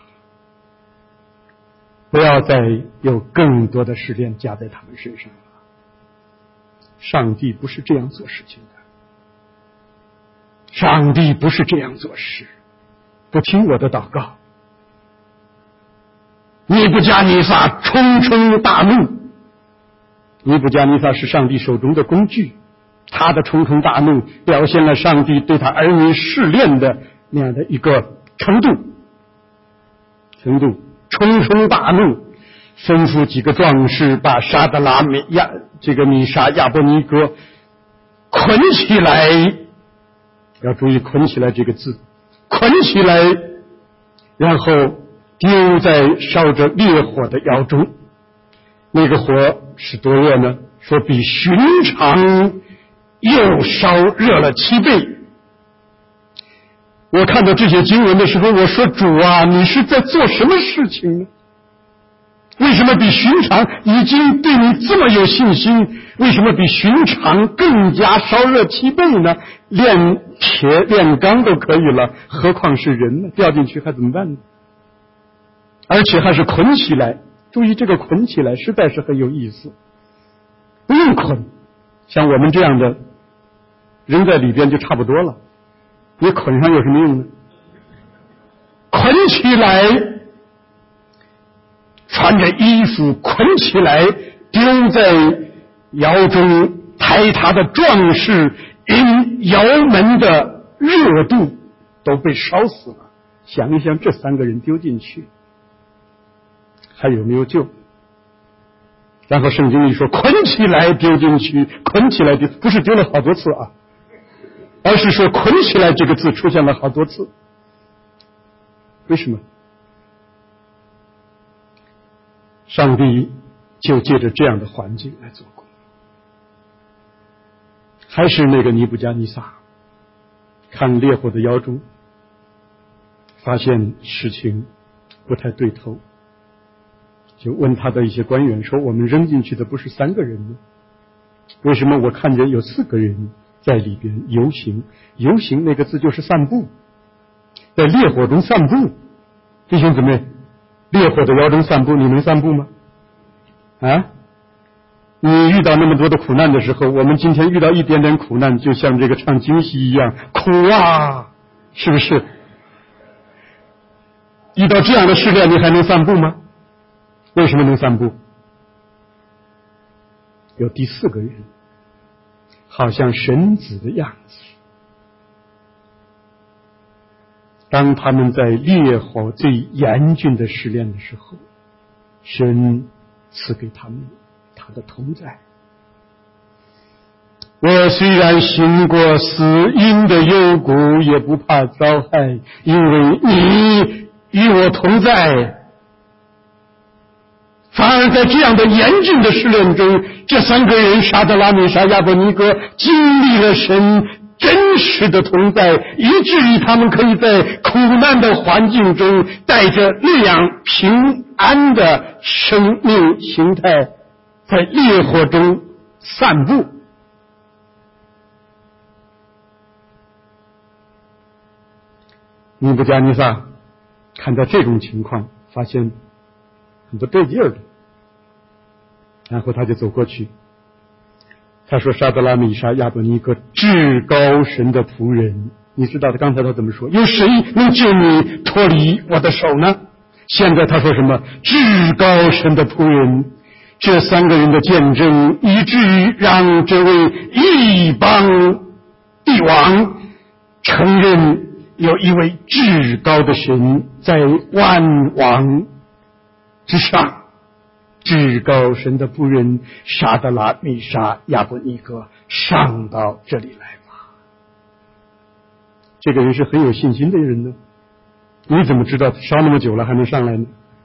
不要再有更多的试炼加在他们身上了。上帝不是这样做事情的，上帝不是这样做事，不听我的祷告。尼布加尼撒冲冲大怒，尼布加尼撒是上帝手中的工具，他的冲冲大怒表现了上帝对他儿女试炼的那样的一个程度。冲冲大怒，吩咐几个壮士把沙德拉米沙亚伯尼哥捆起来，要注意捆起来这个字，捆起来，然后丢在烧着烈火的窑中。那个火是多热呢？说比寻常又烧热了7倍。我看到这些经文的时候，我说主啊，你是在做什么事情呢？为什么比寻常已经对你这么有信心，为什么比寻常更加烧热7倍呢？炼铁炼钢都可以了，何况是人呢？掉进去还怎么办呢？而且还是捆起来。注意这个捆起来实在是很有意思，不用捆，像我们这样的扔在里边就差不多了，你捆上有什么用呢？捆起来，传穿着衣服捆起来丢在窑中，抬他的壮士因窑门的热度都被烧死了。想一想，这3个人丢进去还有没有救？然后圣经里说捆起来丢进去，捆起来丢，不是丢了好多次啊，而是说捆起来这个字出现了好多次。为什么？上帝就借着这样的环境来做工。还是那个尼布加尼撒看烈火的窑中，发现事情不太对头，就问他的一些官员说，我们扔进去的不是3个人吗？为什么我看见有4个人在里边游行？游行那个字就是散步，在烈火中散步。弟兄姊妹，烈火的窑中散步，你能散步吗？啊？你遇到那么多的苦难的时候，我们今天遇到一点点苦难，就像这个唱京戏一样，苦啊，是不是？遇到这样的试炼，你还能散步吗？为什么能散步？有第4个人，好像神子的样子。当他们在烈火最严峻的试炼的时候，神赐给他们他的同在。我虽然行过死荫的幽谷，也不怕遭害，因为你与我同在。反而在这样的严峻的试炼中，这3个人沙德拉米沙亚伯尼哥经历了神真实的同在，以至于他们可以在苦难的环境中带着那样平安的生命形态，在烈火中散步。尼布加尼撒看到这种情况，发现很不对劲儿的，然后他就走过去，他说，沙德拉米沙亚伯尼哥，至高神的仆人，你知道刚才他怎么说？有谁能救你脱离我的手呢？现在他说什么？至高神的仆人。这3个人的见证，以至于让这位异邦帝王承认有一位至高的神在万王之上。至高神的仆人沙德拉米沙亚伯尼哥，上到这里来吧。这个人是很有信心的人呢，你怎么知道烧那么久了还能上来呢？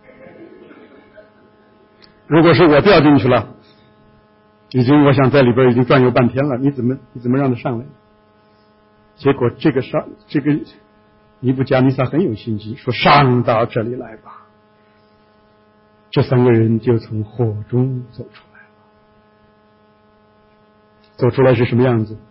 如果是我掉进去了，我想在里边已经转悠半天了，你怎么让他上来？结果这个尼布加尼撒很有信心，说上到这里来吧。这3个人就从火中走出来了。走出来是什么样子？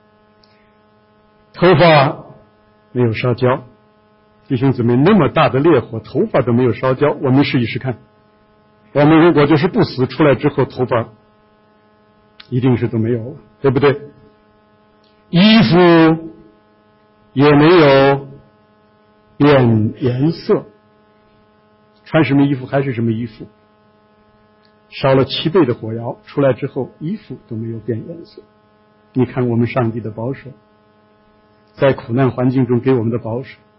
头发没有烧焦。弟兄姊妹，那么大的烈火，头发都没有烧焦，我们试一试看。我们如果就是不死，出来之后头发一定是都没有了，对不对？衣服也没有变颜色，穿什么衣服还是什么衣服。烧了7倍的火窑，出来之后衣服都没有变颜色。你看我们上帝的保守，在苦难环境中给我们的保守，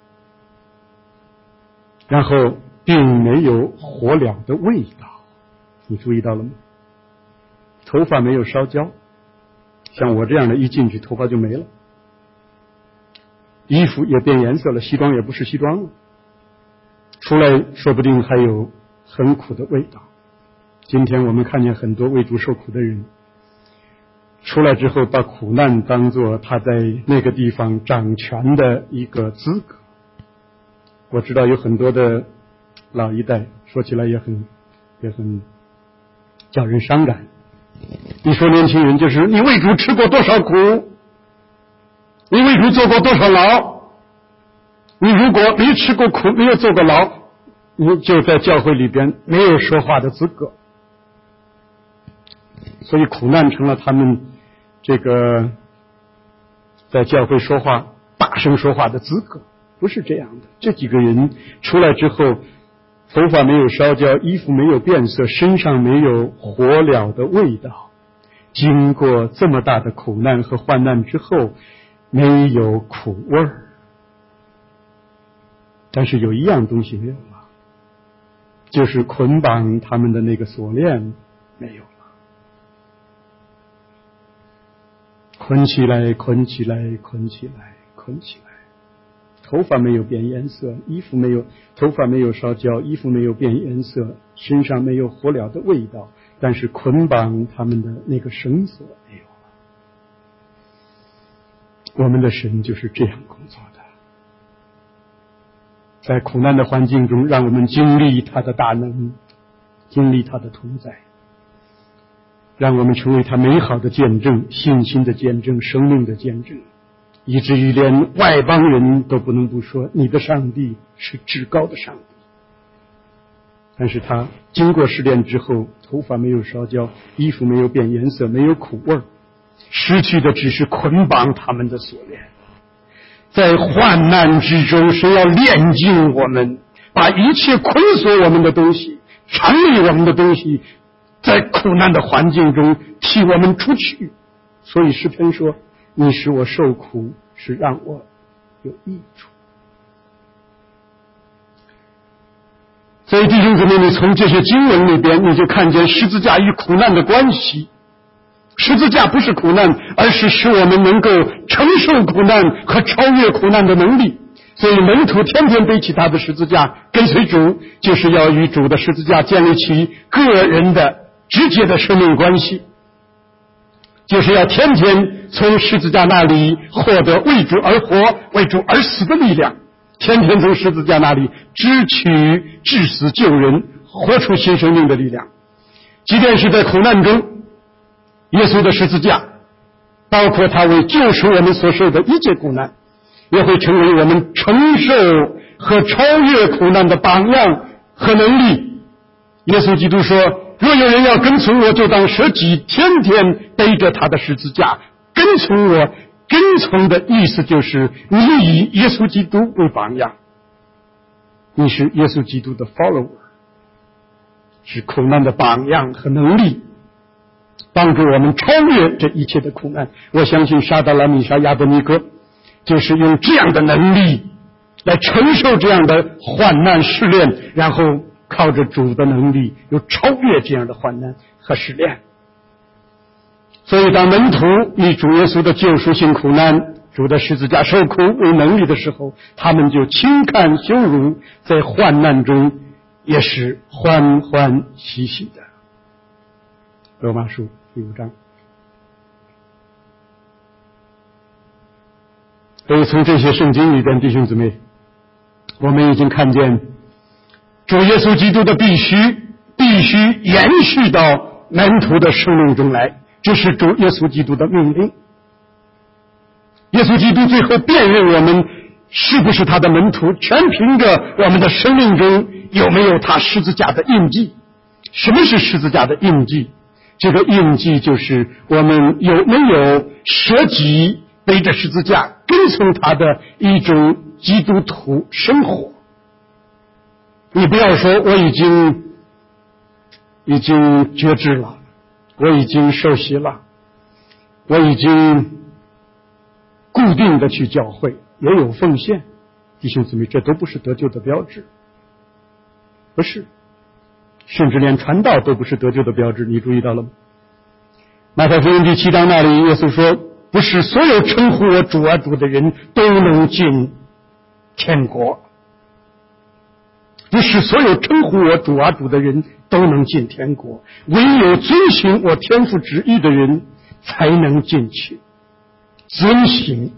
然后并没有火燎的味道，你注意到了吗？头发没有烧焦，像我这样的一进去头发就没了，衣服也变颜色了，西装也不是西装了，出来说不定还有很苦的味道。今天我们看见很多为主受苦的人，出来之后把苦难当作他在那个地方掌权的一个资格。我知道有很多的老一代说起来也很叫人伤感。你说年轻人就是你为主吃过多少苦，你为主做过多少牢，你如果没吃过苦，没有做过牢，你就在教会里边没有说话的资格。所以苦难成了他们这个在教会说话大声说话的资格，不是这样的。这几个人出来之后， 头发没有烧焦，衣服没有变色，身上没有火燎的味道。经过这么大的苦难和患难之后，没有苦味儿。但是有一样东西没有了，就是捆绑他们的那个锁链没有了。捆起来，捆起来，捆起来，捆起来。头发没有变颜色，头发没有烧焦，衣服没有变颜色，身上没有火燎的味道，但是捆绑他们的那个绳索没有了。我们的神就是这样工作的，在苦难的环境中，让我们经历他的大能，经历他的同在，让我们成为他美好的见证，信心的见证，生命的见证，以至于连外邦人都不能不说你的上帝是至高的上帝。但是他经过试炼之后，头发没有烧焦，衣服没有变颜色，没有苦味，失去的只是捆绑他们的锁链。在患难之中，是要炼净我们，把一切捆锁我们的东西，缠累我们的东西，在苦难的环境中替我们出去。所以诗篇说，你使我受苦，是让我有益处。所以弟兄姊妹，你从这些经文里边，你就看见十字架与苦难的关系。十字架不是苦难，而是使我们能够承受苦难和超越苦难的能力。所以门徒天天背起他的十字架跟随主，就是要与主的十字架建立起个人的直接的生命关系，就是要天天从十字架那里获得为主而活、为主而死的力量，天天从十字架那里支取致死救人、活出新生命的力量。即便是在苦难中，耶稣的十字架，包括他为救赎我们所受的一切苦难，也会成为我们承受和超越苦难的榜样和能力。耶稣基督说，若有人要跟从我，就当舍己，天天背着他的十字架跟从我。跟从的意思就是你以耶稣基督为榜样，你是耶稣基督的 follower， 是苦难的榜样和能力，帮助我们超越这一切的苦难。我相信沙达拉米沙亚伯尼哥就是用这样的能力来承受这样的患难试炼，然后靠着主的能力又超越这样的患难和试炼。所以当门徒以主耶稣的救赎性苦难、主的十字架受苦为能力的时候，他们就轻看羞辱，在患难中也是欢欢喜喜的。罗马书第5章。所以从这些圣经里边，弟兄姊妹，我们已经看见主耶稣基督的必须延续到门徒的生命中来，这是主耶稣基督的命令。耶稣基督最后辨认我们是不是他的门徒，全凭着我们的生命中有没有他十字架的印记。什么是十字架的印记？这个印记就是我们有没有舍己背着十字架跟从他的一种基督徒生活。你不要说我已经觉知了，我已经受洗了，我已经固定的去教会，也有奉献，弟兄姊妹，这都不是得救的标志，不是，甚至连传道都不是得救的标志，你注意到了吗？马太福音第7章那里，耶稣说，不是所有称呼我主啊主的人都能进天国，不是所有称呼我主啊主的人都能进天国，唯有遵行我天父旨意的人才能进去。遵行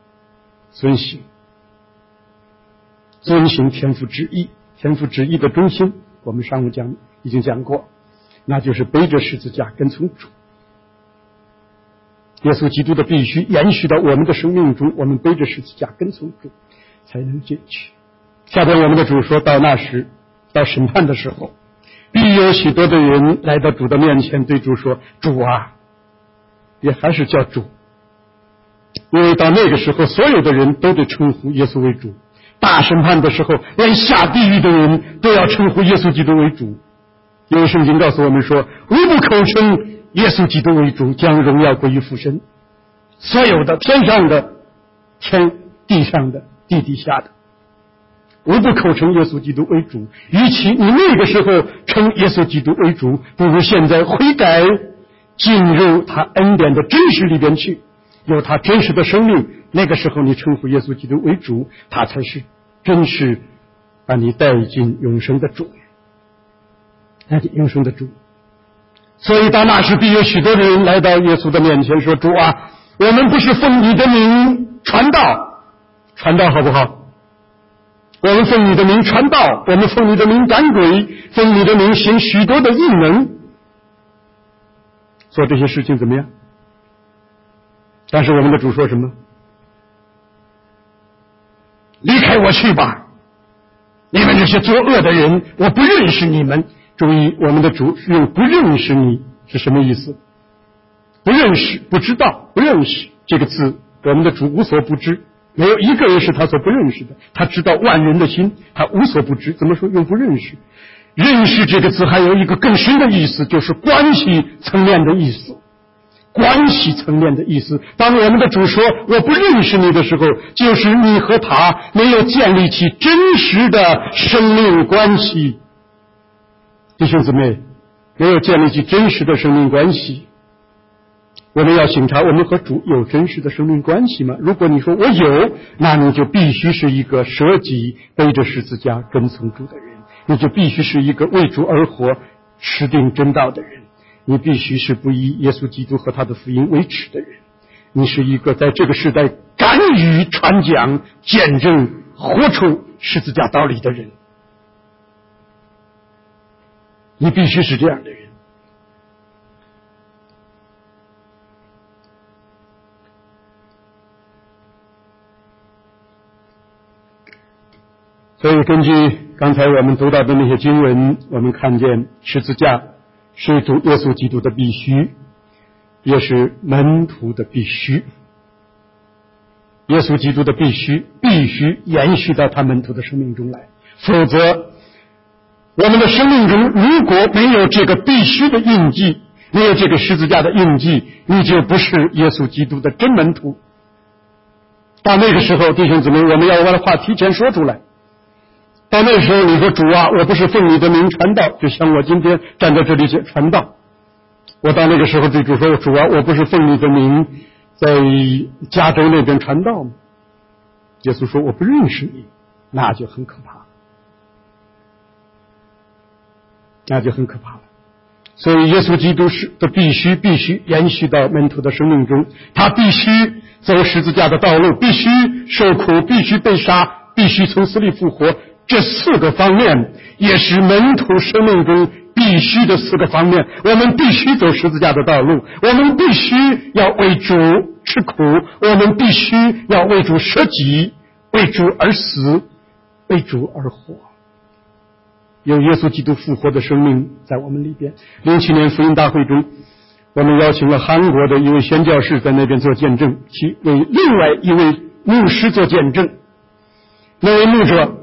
天父旨意，天父旨意的中心我们上午已经讲过，那就是背着十字架跟从主。耶稣基督的必须延续到我们的生命中，我们背着十字架跟从主才能进去。下边我们的主说，到那时，到审判的时候，必有许多的人来到主的面前，对主说，主啊，也还是叫主，因为到那个时候所有的人都得称呼耶稣为主， 大审判的时候，连下地狱的人都要称呼耶稣基督为主。因为圣经告诉我们说，无不口称耶稣基督为主，将荣耀归于父神。所有的天上的、天地上的、地底下的，无不口称耶稣基督为主。与其你那个时候称耶稣基督为主，不如现在悔改，进入他恩典的真实里边去，有他真实的生命。那个时候你称呼耶稣基督为主，他才是真实把你带进永生的主，带进永生的主。所以到那时必有许多人来到耶稣的面前说，主啊，我们不是奉你的名传道，传道好不好？我们奉你的名传道，我们奉你的名赶鬼，奉你的名行许多的异能，做这些事情怎么样？但是我们的主说什么？离开我去吧，你们这些作恶的人，我不认识你们。注意，我们的主用不认识你是什么意思？不认识、不知道、不认识这个字，我们的主无所不知，没有一个人是他所不认识的。他知道万人的心，他无所不知。怎么说用不认识？认识这个字还有一个更深的意思，就是关系层面的意思。关系层面的意思，当我们的主说我不认识你的时候，就是你和他没有建立起真实的生命关系。弟兄姊妹，没有建立起真实的生命关系，我们要审查我们和主有真实的生命关系吗？如果你说我有，那你就必须是一个舍己背着十字架跟从主的人，你就必须是一个为主而活持定真道的人，你必须是不以耶稣基督和他的福音为耻的人，你是一个在这个时代敢于传讲见证活出十字架道理的人，你必须是这样的人。所以根据刚才我们读到的那些经文，我们看见十字架是主耶稣基督的必须，也是门徒的必须。耶稣基督的必须延续到他门徒的生命中来，否则我们的生命中如果没有这个必须的印记，没有这个十字架的印记，你就不是耶稣基督的真门徒。到那个时候，弟兄姊妹，我们要把话提前说出来。到那时候你说主啊，我不是奉你的名传道，就像我今天站在这里传道，我到那个时候对主说，主啊，我不是奉你的名在加州那边传道吗？耶稣说我不认识你，那就很可怕，那就很可怕了。所以耶稣基督的必须延续到门徒的生命中，他必须走十字架的道路，必须受苦，必须被杀，必须从死里复活。这四个方面也是门徒生命中必须的四个方面。我们必须走十字架的道路，我们必须要为主吃苦，我们必须要为主舍己，为主而死，为主而活。有耶稣基督复活的生命在我们里边。07年福音大会中，我们邀请了韩国的一位宣教士在那边做见证，其为另外一位牧师做见证。那位牧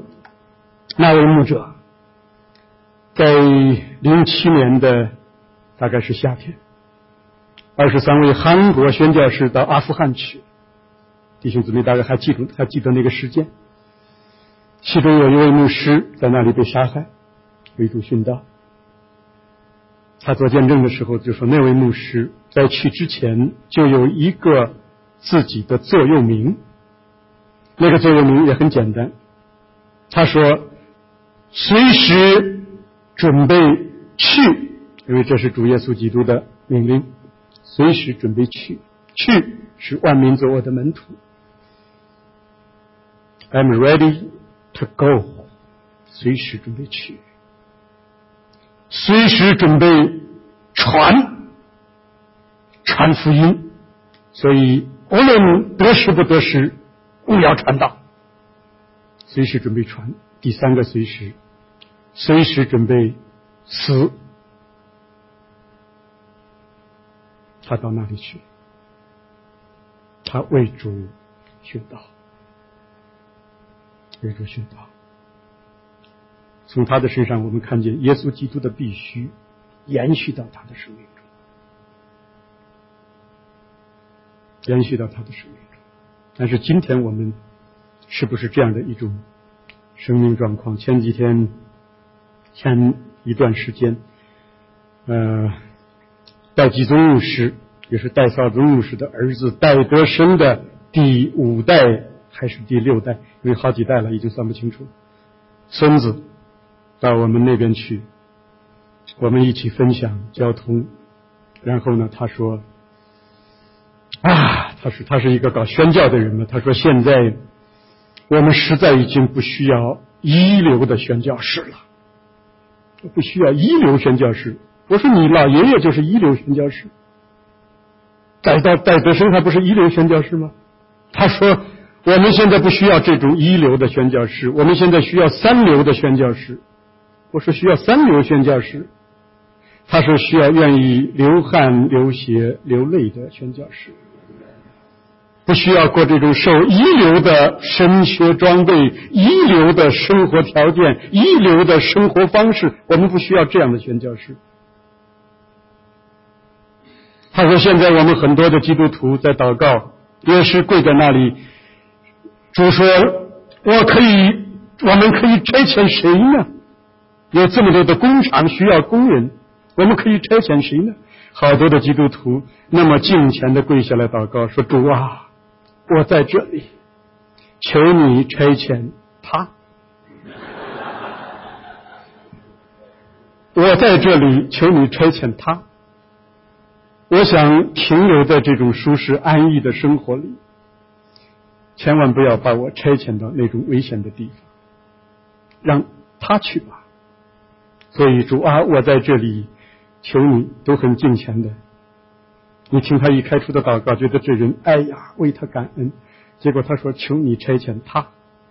者在07年的大概是夏天，23位韩国宣教士到阿富汗去，弟兄姊妹大概还记得那个事件。其中有一位牧师在那里被杀害，为主殉道。他做见证的时候就说，那位牧师在去之前就有一个自己的座右铭，那个座右铭也很简单，他说随时准备去，因为这是主耶稣基督的命令，随时准备去是万民作我的门徒。 I'm ready to go， 随时准备去，随时准备传福音。所以无论得时不得时，务要传道，随时准备传。第三个随时准备死。他到那里去，他为主殉道。 为主殉道。从他的身上我们看见耶稣基督的必须延续到他的生命中，延续到他的生命中。但是今天我们是不是这样的一种生命状况？前一段时间戴基宗牧师，也是戴绍宗牧师的儿子戴德生的第5代还是第6代，因为好几代了，已经算不清楚，孙子到我们那边去，我们一起分享交通。然后呢，他说他是一个搞宣教的人嘛，他说现在我们实在已经不需要一流的宣教士了，不需要一流宣教士。我说你老爷爷就是一流宣教士，戴德生还不是一流宣教士吗？他说我们现在不需要这种一流的宣教士，我们现在需要3流的宣教士。我说需要3流宣教士，他说需要愿意流汗流血流泪的宣教士，不需要过这种受一流的神学装备、一流的生活条件、一流的生活方式，我们不需要这样的宣教士。他说现在我们很多的基督徒在祷告，也是跪在那里，主说我们可以差遣谁呢？有这么多的工厂需要工人，我们可以差遣谁呢？好多的基督徒那么敬虔的跪下来祷告，说主啊，我在这里，求你差遣他。我在这里，求你差遣他。我想停留在这种舒适安逸的生活里，千万不要把我差遣到那种危险的地方，让他去吧。所以主啊，我在这里，求你，都很敬虔的。你听他一开出的祷告，觉得这人哎呀为他感恩，结果他说求你差遣他。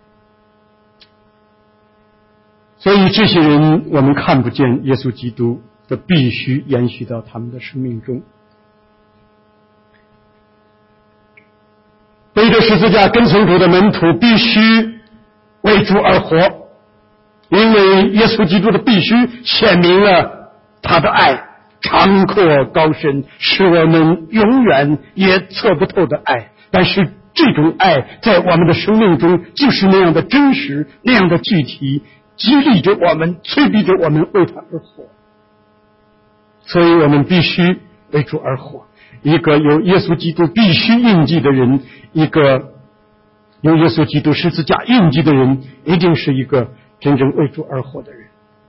所以这些人我们看不见耶稣基督的必须延续到他们的生命中。背着十字架跟从主的门徒必须为主而活，因为耶稣基督的必须显明了他的爱长阔高深，是我们永远也测不透的爱。但是这种爱在我们的生命中就是那样的真实，那样的具体，激励着我们，催逼着我们为他而活。所以我们必须为主而活。一个有耶稣基督必须印记的人，一个有耶稣基督十字架印记的人，一定是一个真正为主而活的人。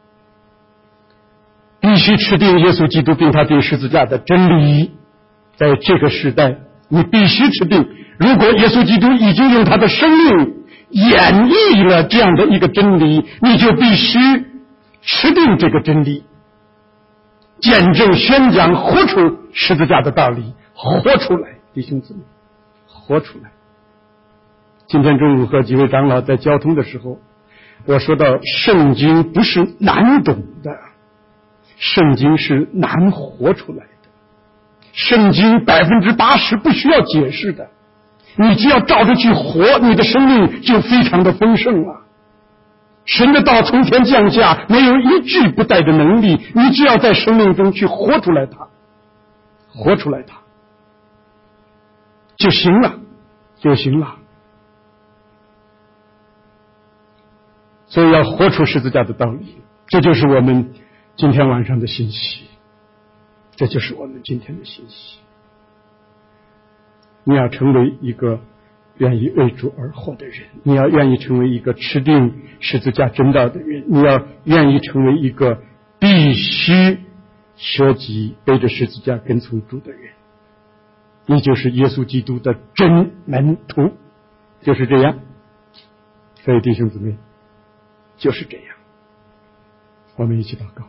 必须持定耶稣基督并他定十字架的真理，在这个时代你必须持定。如果耶稣基督已经用他的生命演绎了这样的一个真理，你就必须持定这个真理，见证宣讲活出十字架的道理，活出来，弟兄姊妹，活出来。今天中午和几位长老在交通的时候，我说到圣经不是难懂的，圣经是难活出来的。圣经80%不需要解释的，你只要照着去活，你的生命就非常的丰盛了。神的道从天降下，没有一句不带的能力，你只要在生命中去活出来它，活出来它就行了，就行了。所以要活出十字架的道理，这就是我们今天晚上的信息，这就是我们今天的信息。你要成为一个愿意为主而活的人，你要愿意成为一个持定十字架真道的人，你要愿意成为一个必须舍己背着十字架跟从主的人，你就是耶稣基督的真门徒，就是这样。所以弟兄姊妹，就是这样。我们一起祷告。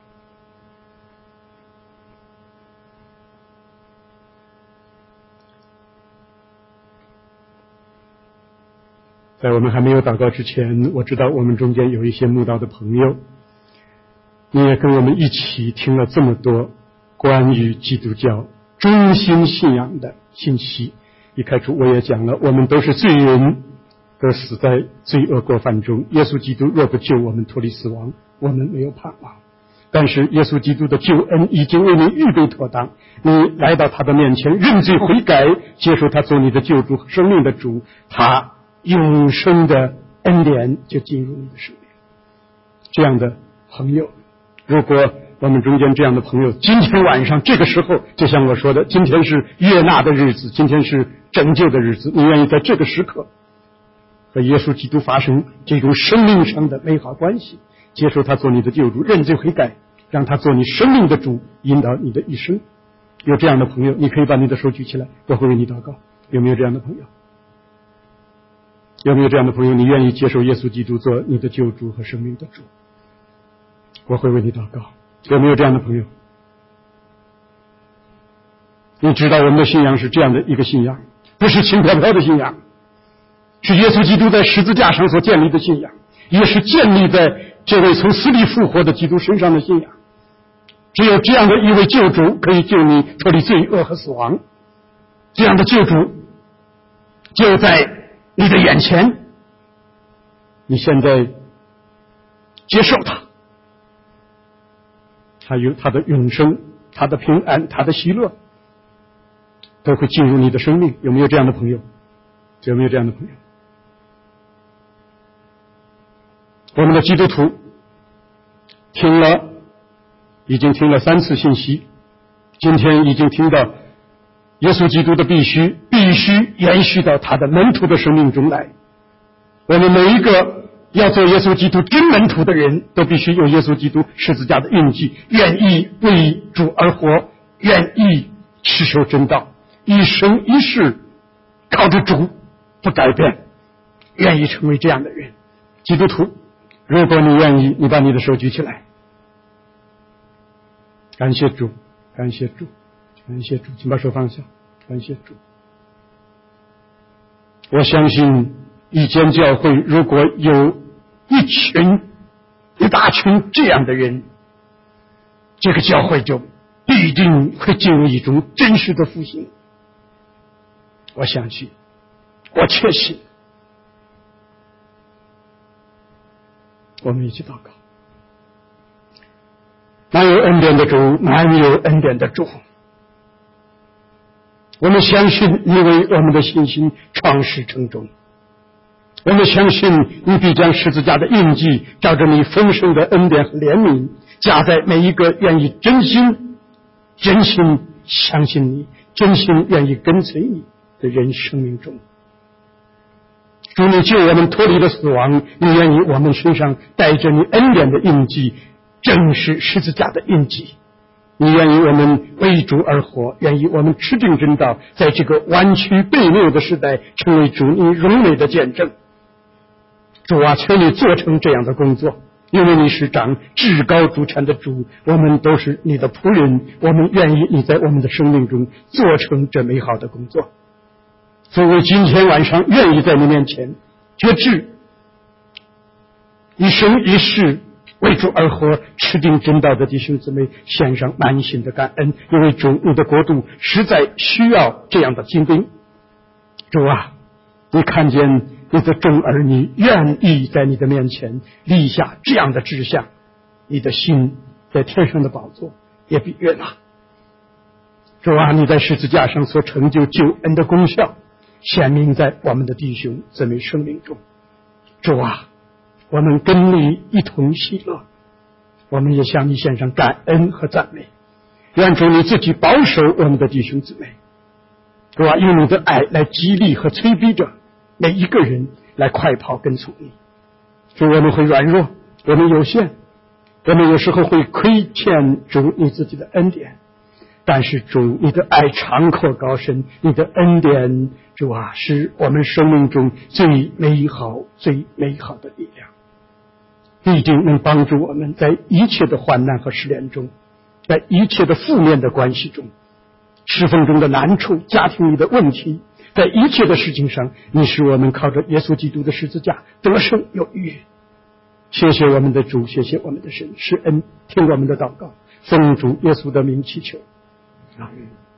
在我们还没有祷告之前，我知道我们中间有一些慕道的朋友，你也跟我们一起听了这么多关于基督教中心信仰的信息。一开始我也讲了，我们都是罪人， 都死在罪恶过犯中。耶稣基督若不救我们脱离死亡，我们没有盼望。但是耶稣基督的救恩已经为你预备妥当，你来到他的面前，认罪悔改，接受他做你的救主和生命的主，他永生的恩典就进入你的生命。这样的朋友，如果我们中间这样的朋友，今天晚上这个时候，就像我说的，今天是悦纳的日子，今天是拯救的日子，你愿意在这个时刻和耶稣基督发生这种生命上的美好关系，接受他做你的救主，认罪悔改，让他做你生命的主，引导你的一生。有这样的朋友，你可以把你的手举起来，我会为你祷告。有没有这样的朋友？有没有这样的朋友？你愿意接受耶稣基督做你的救主和生命的主？我会为你祷告。有没有这样的朋友？你知道我们的信仰是这样的一个信仰，不是轻飘飘的信仰，是耶稣基督在十字架上所建立的信仰，也是建立在这位从死里复活的基督身上的信仰。只有这样的一位救主可以救你脱离罪恶和死亡，这样的救主就在你的眼前，你现在接受他，他有他的永生，他的平安，他的喜乐都会进入你的生命。有没有这样的朋友？有没有这样的朋友？我们的基督徒已经听了3次信息，今天已经听到耶稣基督的必须延续到他的门徒的生命中来。我们每一个要做耶稣基督真门徒的人，都必须有耶稣基督十字架的印记，愿意为主而活，愿意持守真道，一生一世靠着主不改变，愿意成为这样的人。基督徒，如果你愿意，你把你的手举起来。感谢主，感谢主，感谢主，请把手放下。感谢主。我相信一间教会如果有一大群这样的人，这个教会就必定会进入一种真实的复兴。我相信，我确信。我们一起祷告。满有恩典的主，满有恩典的主，我们相信你为我们的信心创始成终，我们相信你必将十字架的印记照着你丰盛的恩典和怜悯加在每一个愿意真心相信你，真心愿意跟随你的人生命中。主，你救我们脱离了死亡，你愿意我们身上带着你恩典的印记，正是十字架的印记。你愿意我们为主而活，愿意我们持定真道，在这个弯曲悖谬的时代成为主你荣美的见证。主啊，求你做成这样的工作，因为你是掌至高主权的主，我们都是你的仆人，我们愿意你在我们的生命中做成这美好的工作。所以我今天晚上愿意在你面前决志，一生一世为主而活，持定真道的弟兄姊妹献上满心的感恩，因为主你的国度实在需要这样的精兵。主啊，你看见你的众儿女愿意在你的面前立下这样的志向，你的心在天上的宝座也必悦纳。主啊，你在十字架上所成就救恩的功效显明在我们的弟兄姊妹生命中。主啊，我们跟你一同喜乐，我们也向你献上感恩和赞美。愿主你自己保守我们的弟兄姊妹，主啊，用你的爱来激励和催逼着每一个人来快跑跟从你。主，我们会软弱，我们有限，我们有时候会亏欠主你自己的恩典，但是主你的爱长阔高深，你的恩典主啊，是我们生命中最美好的力量，必定能帮助我们在一切的患难和试炼中，在一切的负面的关系中，侍奉中的难处，家庭里的问题，在一切的事情上，你使我们靠着耶稣基督的十字架得胜有余。谢谢我们的主，谢谢我们的神，施恩听我们的祷告，奉主耶稣的名祈求，阿门。